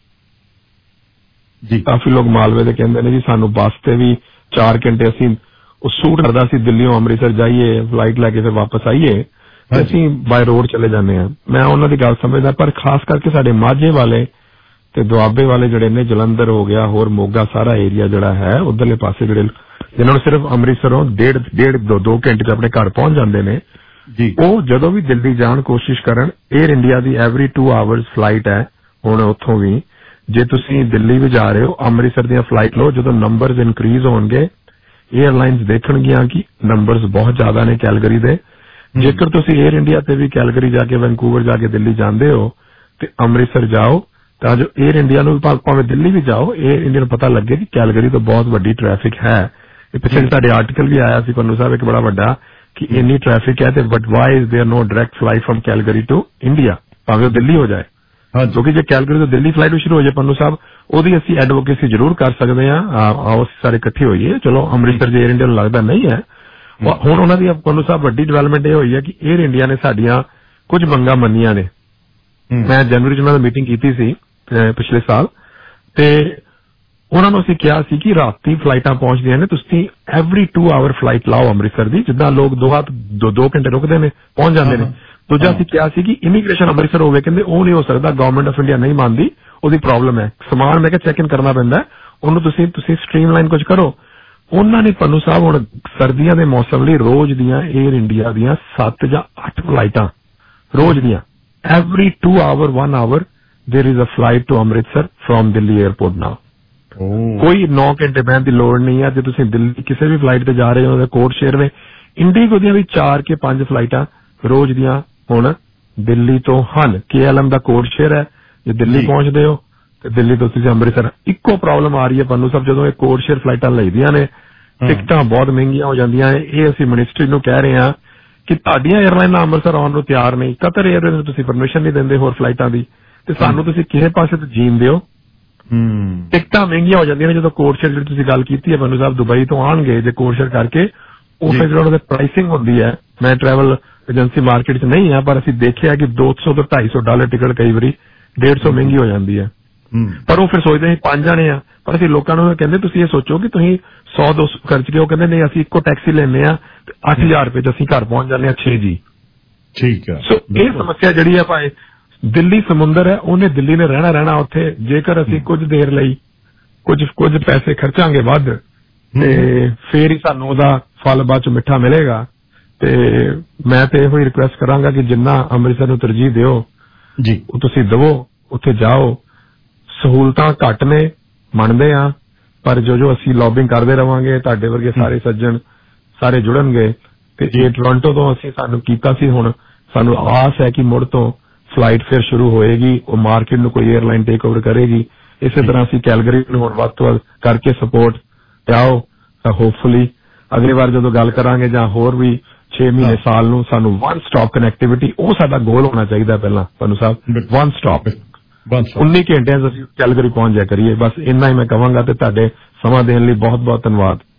ਜੀ, ਕਾਫੀ ਲੋਕ ਮਾਲਵੇ ਦੇ ਕਹਿੰਦੇ ਨੇ ਜੀ ਸਾਨੂੰ ਬੱਸ ਤੇ ਵੀ ਚਾਰ ਘੰਟੇ ਅਸੀਂ ਉਹ ਸੂਟ ਕਰਦਾ ਸੀ, ਦਿੱਲੀੋਂ ਅੰਮ੍ਰਿਤਸਰ ਜਾਈਏ, ਫਲਾਈਟ ਲੈ ਕੇ ਫਿਰ ਵਾਪਸ ਆਈਏ, ਅਸੀਂ ਬਾਏ ਰੋਡ ਚਲੇ ਜਾਂਦੇ ਹਾਂ। ਮੈਂ ਉਹਨਾਂ ਦੀ ਗੱਲ ਸਮਝਦਾ, ਪਰ ਖਾਸ ਕਰਕੇ ਸਾਡੇ ਮਾਝੇ ਵਾਲੇ ਤੇ ਦੁਆਬੇ ਵਾਲੇ ਜਿਹੜੇ ਨੇ, ਜਲੰਧਰ ਹੋ ਗਿਆ, ਹੋਰ ਮੋਗਾ ਸਾਰਾ ਏਰੀਆ ਜਿਹੜਾ ਹੈ ਉਧਰਲੇ ਪਾਸੇ, ਜਿਹੜੇ ਜਿਨ੍ਹਾਂ ਨੂੰ ਸਿਰਫ ਅੰਮ੍ਰਿਤਸਰੋਂ ਡੇਢ ਡੇਢ ਦੋ ਦੋ ਘੰਟੇ ਚ ਆਪਣੇ ਘਰ ਪਹੁੰਚ ਜਾਂਦੇ ਨੇ, ਉਹ ਜਦੋਂ ਵੀ ਦਿੱਲੀ ਜਾਣ ਕੋਸ਼ਿਸ਼ ਕਰਨ। 에ਅਰ ਇੰਡੀਆ ਦੀ ਐਵਰੀ ਟੂ ਆਵਰਸ ਫਲਾਈਟ ਹੈ ਹੁਣ ਉੱਥੋਂ ਵੀ। ਜੇ ਤੁਸੀਂ ਦਿੱਲੀ ਵੀ ਜਾ ਰਹੇ ਹੋ, ਅੰਮ੍ਰਿਤਸਰ ਦੀਆਂ ਫਲਾਈਟ ਲਓ। ਜਦੋਂ ਨੰਬਰਸ ਇਨਕਰੀਜ਼ ਹੋਣਗੇ, 에ਅਰਲਾਈਨਸ ਦੇਖਣਗੀਆਂ ਕਿ ਨੰਬਰਸ ਬਹੁਤ ਜ਼ਿਆਦਾ ਨੇ ਕੈਲਗਰੀ ਦੇ। ਜੇਕਰ ਤੁਸੀਂ 에ਅਰ ਇੰਡੀਆ ਤੇ ਵੀ ਕੈਲਗਰੀ ਜਾ ਕੇ ਵੈਨਕੂਵਰ ਜਾ ਕੇ ਦਿੱਲੀ ਜਾਂਦੇ ਹੋ, ਤੇ ਅੰਮ੍ਰਿਤਸਰ ਜਾਓ, ਤਾਂ ਜੋ 에ਅਰ ਇੰਡੀਆ ਨੂੰ ਭਾਵੇਂ ਦਿੱਲੀ ਵੀ ਜਾਓ, 에ਅਰ ਇੰਡੀਆ ਨੂੰ ਪਤਾ ਲੱਗੇ ਕਿ ਕੈਲਗਰੀ ਤੋਂ ਬਹੁਤ ਵੱਡੀ ਟ੍ਰੈਫਿਕ ਹੈ। ਇਹ ਪਿੱਛੇ ਸਾਡੇ ਆਰਟੀਕਲ ਵੀ ਆਇਆ ਸੀ ਪੰਨੂ ਸਾਹਿਬ ਇੱਕ ਬੜਾ ਵੱਡਾ, ਕਿ ਇੰਨੀ ਟ੍ਰੈਫਿਕ ਹੈ ਤੇ but why is there no direct flight from Calgary to India, ਭਾਵੇਂ ਉਹ ਦਿੱਲੀ ਹੋ ਜਾਏ। ਕਿਉਂਕਿ ਜੇ ਕੈਲਗਰੀ ਤੋਂ ਦਿੱਲੀ ਫਲਾਈਟ ਸ਼ੁਰੂ ਹੋ ਜਾਏ ਪੰਨੂ ਸਾਹਿਬ, ਉਹਦੀ ਅਸੀਂ ਐਡਵੋਕੇਸੀ ਜ਼ਰੂਰ ਕਰ ਸਕਦੇ ਹਾਂ। ਆਓ ਅਸੀਂ ਸਾਰੇ ਇਕੱਠੇ ਹੋਈਏ। ਚਲੋ ਅੰਮ੍ਰਿਤਸਰ ਜੇ 에ਅਰ ਇੰਡੀਆ ਨੂੰ ਲੱਗਦਾ ਨਹੀਂ ਹੈ, ਹੁਣ ਉਹਨਾਂ ਦੀ ਪੰਨੂ ਸਾਹਿਬ ਵੱਡੀ ਡਿਵੈਲਪਮੈਂਟ ਇਹ ਹੋਈ ਹੈ ਕਿ 에ਅਰ ਇੰਡੀਆ ਨੇ ਸਾਡੀਆਂ ਕੁਝ ਮੰਗਾਂ ਮੰਨੀਆਂ ਨੇ। ਮੈਂ ਜਨਵਰੀ ਚ ਉਹਨਾਂ ਨਾਲ ਮੀਟਿੰਗ ਕੀਤੀ ਸੀ ਪਿਛਲੇ ਸਾਲ, ਤੇ ਉਹਨਾਂ ਨੂੰ ਅਸੀਂ ਕਿਹਾ ਸੀ ਕਿ ਰਾਤੀ ਫਲਾਈਟਾਂ ਪਹੁੰਚਦੀਆਂ ਨੇ, ਤੁਸੀਂ ਐਵਰੀ ਟੂ ਆਵਰ ਫਲਾਈਟ ਲਾਓ ਅੰਮ੍ਰਿਤਸਰ ਦੀ, ਜਿੱਦਾਂ ਲੋਕ ਦੋ ਹੱਥ ਦੋ ਘੰਟੇ ਰੁਕਦੇ ਨੇ ਪਹੁੰਚ ਜਾਂਦੇ ਨੇ। ਦੂਜਾ ਅਸੀਂ ਕਿਹਾ ਸੀ ਕਿ ਇਮੀਗ੍ਰੇਸ਼ਨ ਅੰਮ੍ਰਿਤਸਰ ਹੋਵੇ, ਕਹਿੰਦੇ ਉਹ ਨਹੀਂ ਹੋ ਸਕਦਾ, ਗਵਰਨਮੈਂਟ ਆਫ ਇੰਡੀਆ ਨਹੀਂ ਮੰਨਦੀ, ਉਹਦੀ ਪ੍ਰੋਬਲਮ ਹੈ। ਸਮਾਨ ਮੈਂ ਕਿਹਾ ਚੈੱਕ ਇਨ ਕਰਨਾ ਪੈਂਦਾ, ਉਹਨੂੰ ਤੁਸੀਂ ਤੁਸੀਂ ਸਟ੍ਰੀਮਲਾਈਨ ਕੁਝ ਕਰੋ। ਉਹਨਾਂ ਨੇ ਪੰਨੂ ਸਾਹਿਬ ਹੁਣ ਸਰਦੀਆਂ ਦੇ ਮੌਸਮ ਲਈ ਰੋਜ਼ ਦੀਆਂ 에ਅਰ ਇੰਡੀਆ ਦੀਆਂ ਸੱਤ ਜਾਂ ਅੱਠ ਫਲਾਈਟਾਂ ਰੋਜ਼ ਦੀਆਂ, every two hour one hour there is a flight to Amritsar from Delhi airport now. ਕੋਈ ਨੌ ਘੰਟੇ ਬਹਿਣ ਦੀ ਲੋੜ ਨਹੀਂ ਹੈ। ਜੇ ਤੁਸੀਂ ਦਿੱਲੀ ਕਿਸੇ ਵੀ ਫਲਾਈਟ ਤੇ ਜਾ ਰਹੇ ਹੋ, ਕੋਡ ਸ਼ੇਅਰ ਵਿੱਚ ਇੰਡੀਗੋ ਦੀਆਂ ਵੀ ਚਾਰ ਕੇ ਪੰਜ ਫਲਾਈਟਾਂ ਰੋਜ਼ ਦੀਆਂ ਹੁਣ ਦਿੱਲੀ ਤੋਂ ਹਨ। ਕੇ ਐਲ ਐਮ ਦਾ ਕੋਡ ਸ਼ੇਅਰ ਹੈ, ਜੇ ਦਿੱਲੀ ਪਹੁੰਚਦੇ ਹੋ ਤੇ ਦਿੱਲੀ ਤੋਂ ਤੁਸੀਂ ਅੰਮ੍ਰਿਤਸਰ। ਇੱਕੋ ਪ੍ਰੋਬਲਮ ਆ ਰਹੀ ਹੈ ਪੰਨੂ ਸਾਹਿਬ, ਜਦੋਂ ਇਹ ਕੋਡ ਸ਼ੇਅਰ ਫਲਾਈਟਾਂ ਲਈਦੀਆਂ ਨੇ ਟਿਕਟਾਂ ਬਹੁਤ ਮਹਿੰਗੀਆਂ ਹੋ ਜਾਂਦੀਆਂ ਨੇ। ਇਹ ਅਸੀਂ ਮਿਨਿਸਟਰੀ ਨੂੰ ਕਹਿ ਰਹੇ ਹਾਂ ਕਿ ਤੁਹਾਡੀਆਂ 에ਅਰਲਾਈਨਾਂ ਅੰਮ੍ਰਿਤਸਰ ਆਉਣ ਨੂੰ ਤਿਆਰ ਨਹੀਂ, ਕਤਰ 에ਅਰਵੇਜ਼ ਨੂੰ ਤੁਸੀਂ ਪਰਮਿਸ਼ਨ ਨਹੀਂ ਦਿੰਦੇ ਹੋਰ ਫਲਾਈਟਾਂ ਦੀ, ਤੇ ਸਾਨੂੰ ਤੁਸੀਂ ਕਿਸੇ ਪਾਸੇ ਤੋਂ ਜੀਣ ਦਿਓ। ਟਿਕਟਾਂ ਮਹਿੰਗੀਆਂ ਹੋ ਜਾਂਦੀਆਂ ਨੇ। ਜਦੋਂ ਕੋਡ ਸ਼ੇਅਰ ਜਿਹੜੀ ਤੁਸੀਂ ਗੱਲ ਕੀਤੀ ਹੈ ਪੰਨੂ ਸਾਹਿਬ, ਦੁਬਈ ਤੋਂ ਆਉਣਗੇ ਜੇ ਕੋਡ ਸ਼ੇਅਰ ਕਰਕੇ, ਉਹ ਫਿਰ ਜਿਹੜਾ ਉਹਦੇ ਪ੍ਰਾਈਸਿੰਗ ਹੁੰਦੀ ਹੈ, ਮੈਂ ਟਰੈਵਲ ਏਜੰਸੀ ਮਾਰਕੀਟ 'ਚ ਨਹੀਂ ਆ, ਪਰ ਅਸੀਂ ਦੇਖਿਆ ਕਿ ਦੋ ਸੌ ਤੋਂ ਢਾਈ ਸੌ ਡਾਲਰ ਟਿਕਟ ਕਈ ਵਾਰੀ ਡੇਢ ਸੌ ਮਹਿੰਗੀ ਹੋ ਜਾਂਦੀ ਹੈ। ਪਰ ਉਹ ਫਿਰ ਸੋਚਦੇ ਅਸੀਂ ਪੰਜ ਜਾਣੇ ਆ, ਪਰ ਅਸੀਂ ਲੋਕਾਂ ਨੂੰ ਕਹਿੰਦੇ ਤੁਸੀਂ ਇਹ ਸੋਚੋ ਕਿ ਤੁਸੀਂ ਸੌ ਦੋ ਸੌ ਖਰਚ ਕੇ, ਉਹ ਕਹਿੰਦੇ ਨਹੀਂ ਅਸੀਂ ਇੱਕੋ ਟੈਕਸੀ ਲੈਂਦੇ ਆ ਤੇ ਅੱਠ ਹਜ਼ਾਰ ਰੁਪਏ 'ਚ ਅਸੀਂ ਘਰ ਪਹੁੰਚ ਜਾਂਦੇ ਆ ਛੇ ਜੀ। ਠੀਕ ਹੈ। ਸੋ ਇਹ ਸਮੱਸਿਆ ਜਿਹੜੀ ਹੈ ਭਾਵੇਂ ਦਿੱਲੀ ਸਮੁੰਦਰ ਹੈ, ਉਹਨੇ ਦਿੱਲੀ ਨੇ ਰਹਿਣਾ ਰਹਿਣਾ ਉੱਥੇ। ਜੇਕਰ ਅਸੀਂ ਕੁਝ ਦੇਰ ਲਈ ਕੁਝ ਕੁਝ ਪੈਸੇ ਖਰਚਾਂਗੇ ਵੱਧ ਤੇ ਫੇਰ ਹੀ ਸਾਨੂੰ ਉਹਦਾ ਫਲ ਬਾਅਦ ਚ ਮਿੱਠਾ ਮਿਲੇਗਾ। ਤੇ ਮੈਂ ਤੇ ਇਹੋ ਹੀ ਰਿਕੁਐਸਟ ਕਰਾਂਗਾ ਕਿ ਜਿੰਨਾ ਅੰਮ੍ਰਿਤਸਰ ਨੂੰ ਤਰਜੀਹ ਦਿਓ ਜੀ ਉਹ ਤੁਸੀਂ ਦਵੋ, ਉੱਥੇ ਜਾਓ। ਸਹੂਲਤਾਂ ਘੱਟ ਨੇ ਮੰਨਦੇ ਆ, ਪਰ ਜੋ ਜੋ ਅਸੀਂ ਲੌਬਿੰਗ ਕਰਦੇ ਰਵਾਂਗੇ, ਤੁਹਾਡੇ ਵਰਗੇ ਸਾਰੇ ਸੱਜਣ ਸਾਰੇ ਜੁੜਨਗੇ। ਤੇ ਇਹ ਟੋਰਾਂਟੋ ਤੋਂ ਅਸੀਂ ਸਾਨੂੰ ਕੀਤਾ ਸੀ, ਹੁਣ ਸਾਨੂੰ ਆਸ ਹੈ ਕਿ ਮੁੜ ਤੋਂ ਫਲਾਈਟ ਫਿਰ ਸ਼ੁਰੂ ਹੋਏਗੀ, ਉਹ ਮਾਰਕੀਟ ਨੂੰ ਕੋਈ 에ਅਰਲਾਈਨ ਟੇਕ ਓਵਰ ਕਰੇਗੀ। ਇਸੇ ਤਰ੍ਹਾਂ ਅਸੀਂ ਕੈਲਗਰੀ ਨੂੰ ਹੁਣ ਵੱਧ ਤੋਂ ਵੱਧ ਕਰਕੇ ਸਪੋਰਟ ਆਓ। ਹੋਪਫੁਲੀ ਅਗਲੀ ਵਾਰ ਜਦੋਂ ਗੱਲ ਕਰਾਂਗੇ ਜਾਂ ਹੋਰ ਵੀ ਛੇ ਮਹੀਨੇ ਸਾਲ ਨੂੰ, ਸਾਨੂੰ ਵਨ ਸਟਾਪ ਕਨੈਕਟੀਵਿਟੀ, ਉਹ ਸਾਡਾ ਗੋਲ ਹੋਣਾ ਚਾਹੀਦਾ ਪਹਿਲਾਂ ਪੰਨੂ ਸਾਹਿਬ। ਵਨ ਸਟਾਪ ਉੱਨੀ ਘੰਟਿਆਂ 'ਚ ਅਸੀਂ ਕੈਲਗਰੀ ਪਹੁੰਚ ਜਾ ਕਰੀਏ। ਬਸ ਇੰਨਾ ਹੀ ਮੈਂ ਕਹਾਂਗਾ ਤੇ ਤੁਹਾਡੇ ਸਮਾਂ ਦੇਣ ਲਈ ਬਹੁਤ ਬਹੁਤ ਧੰਨਵਾਦ।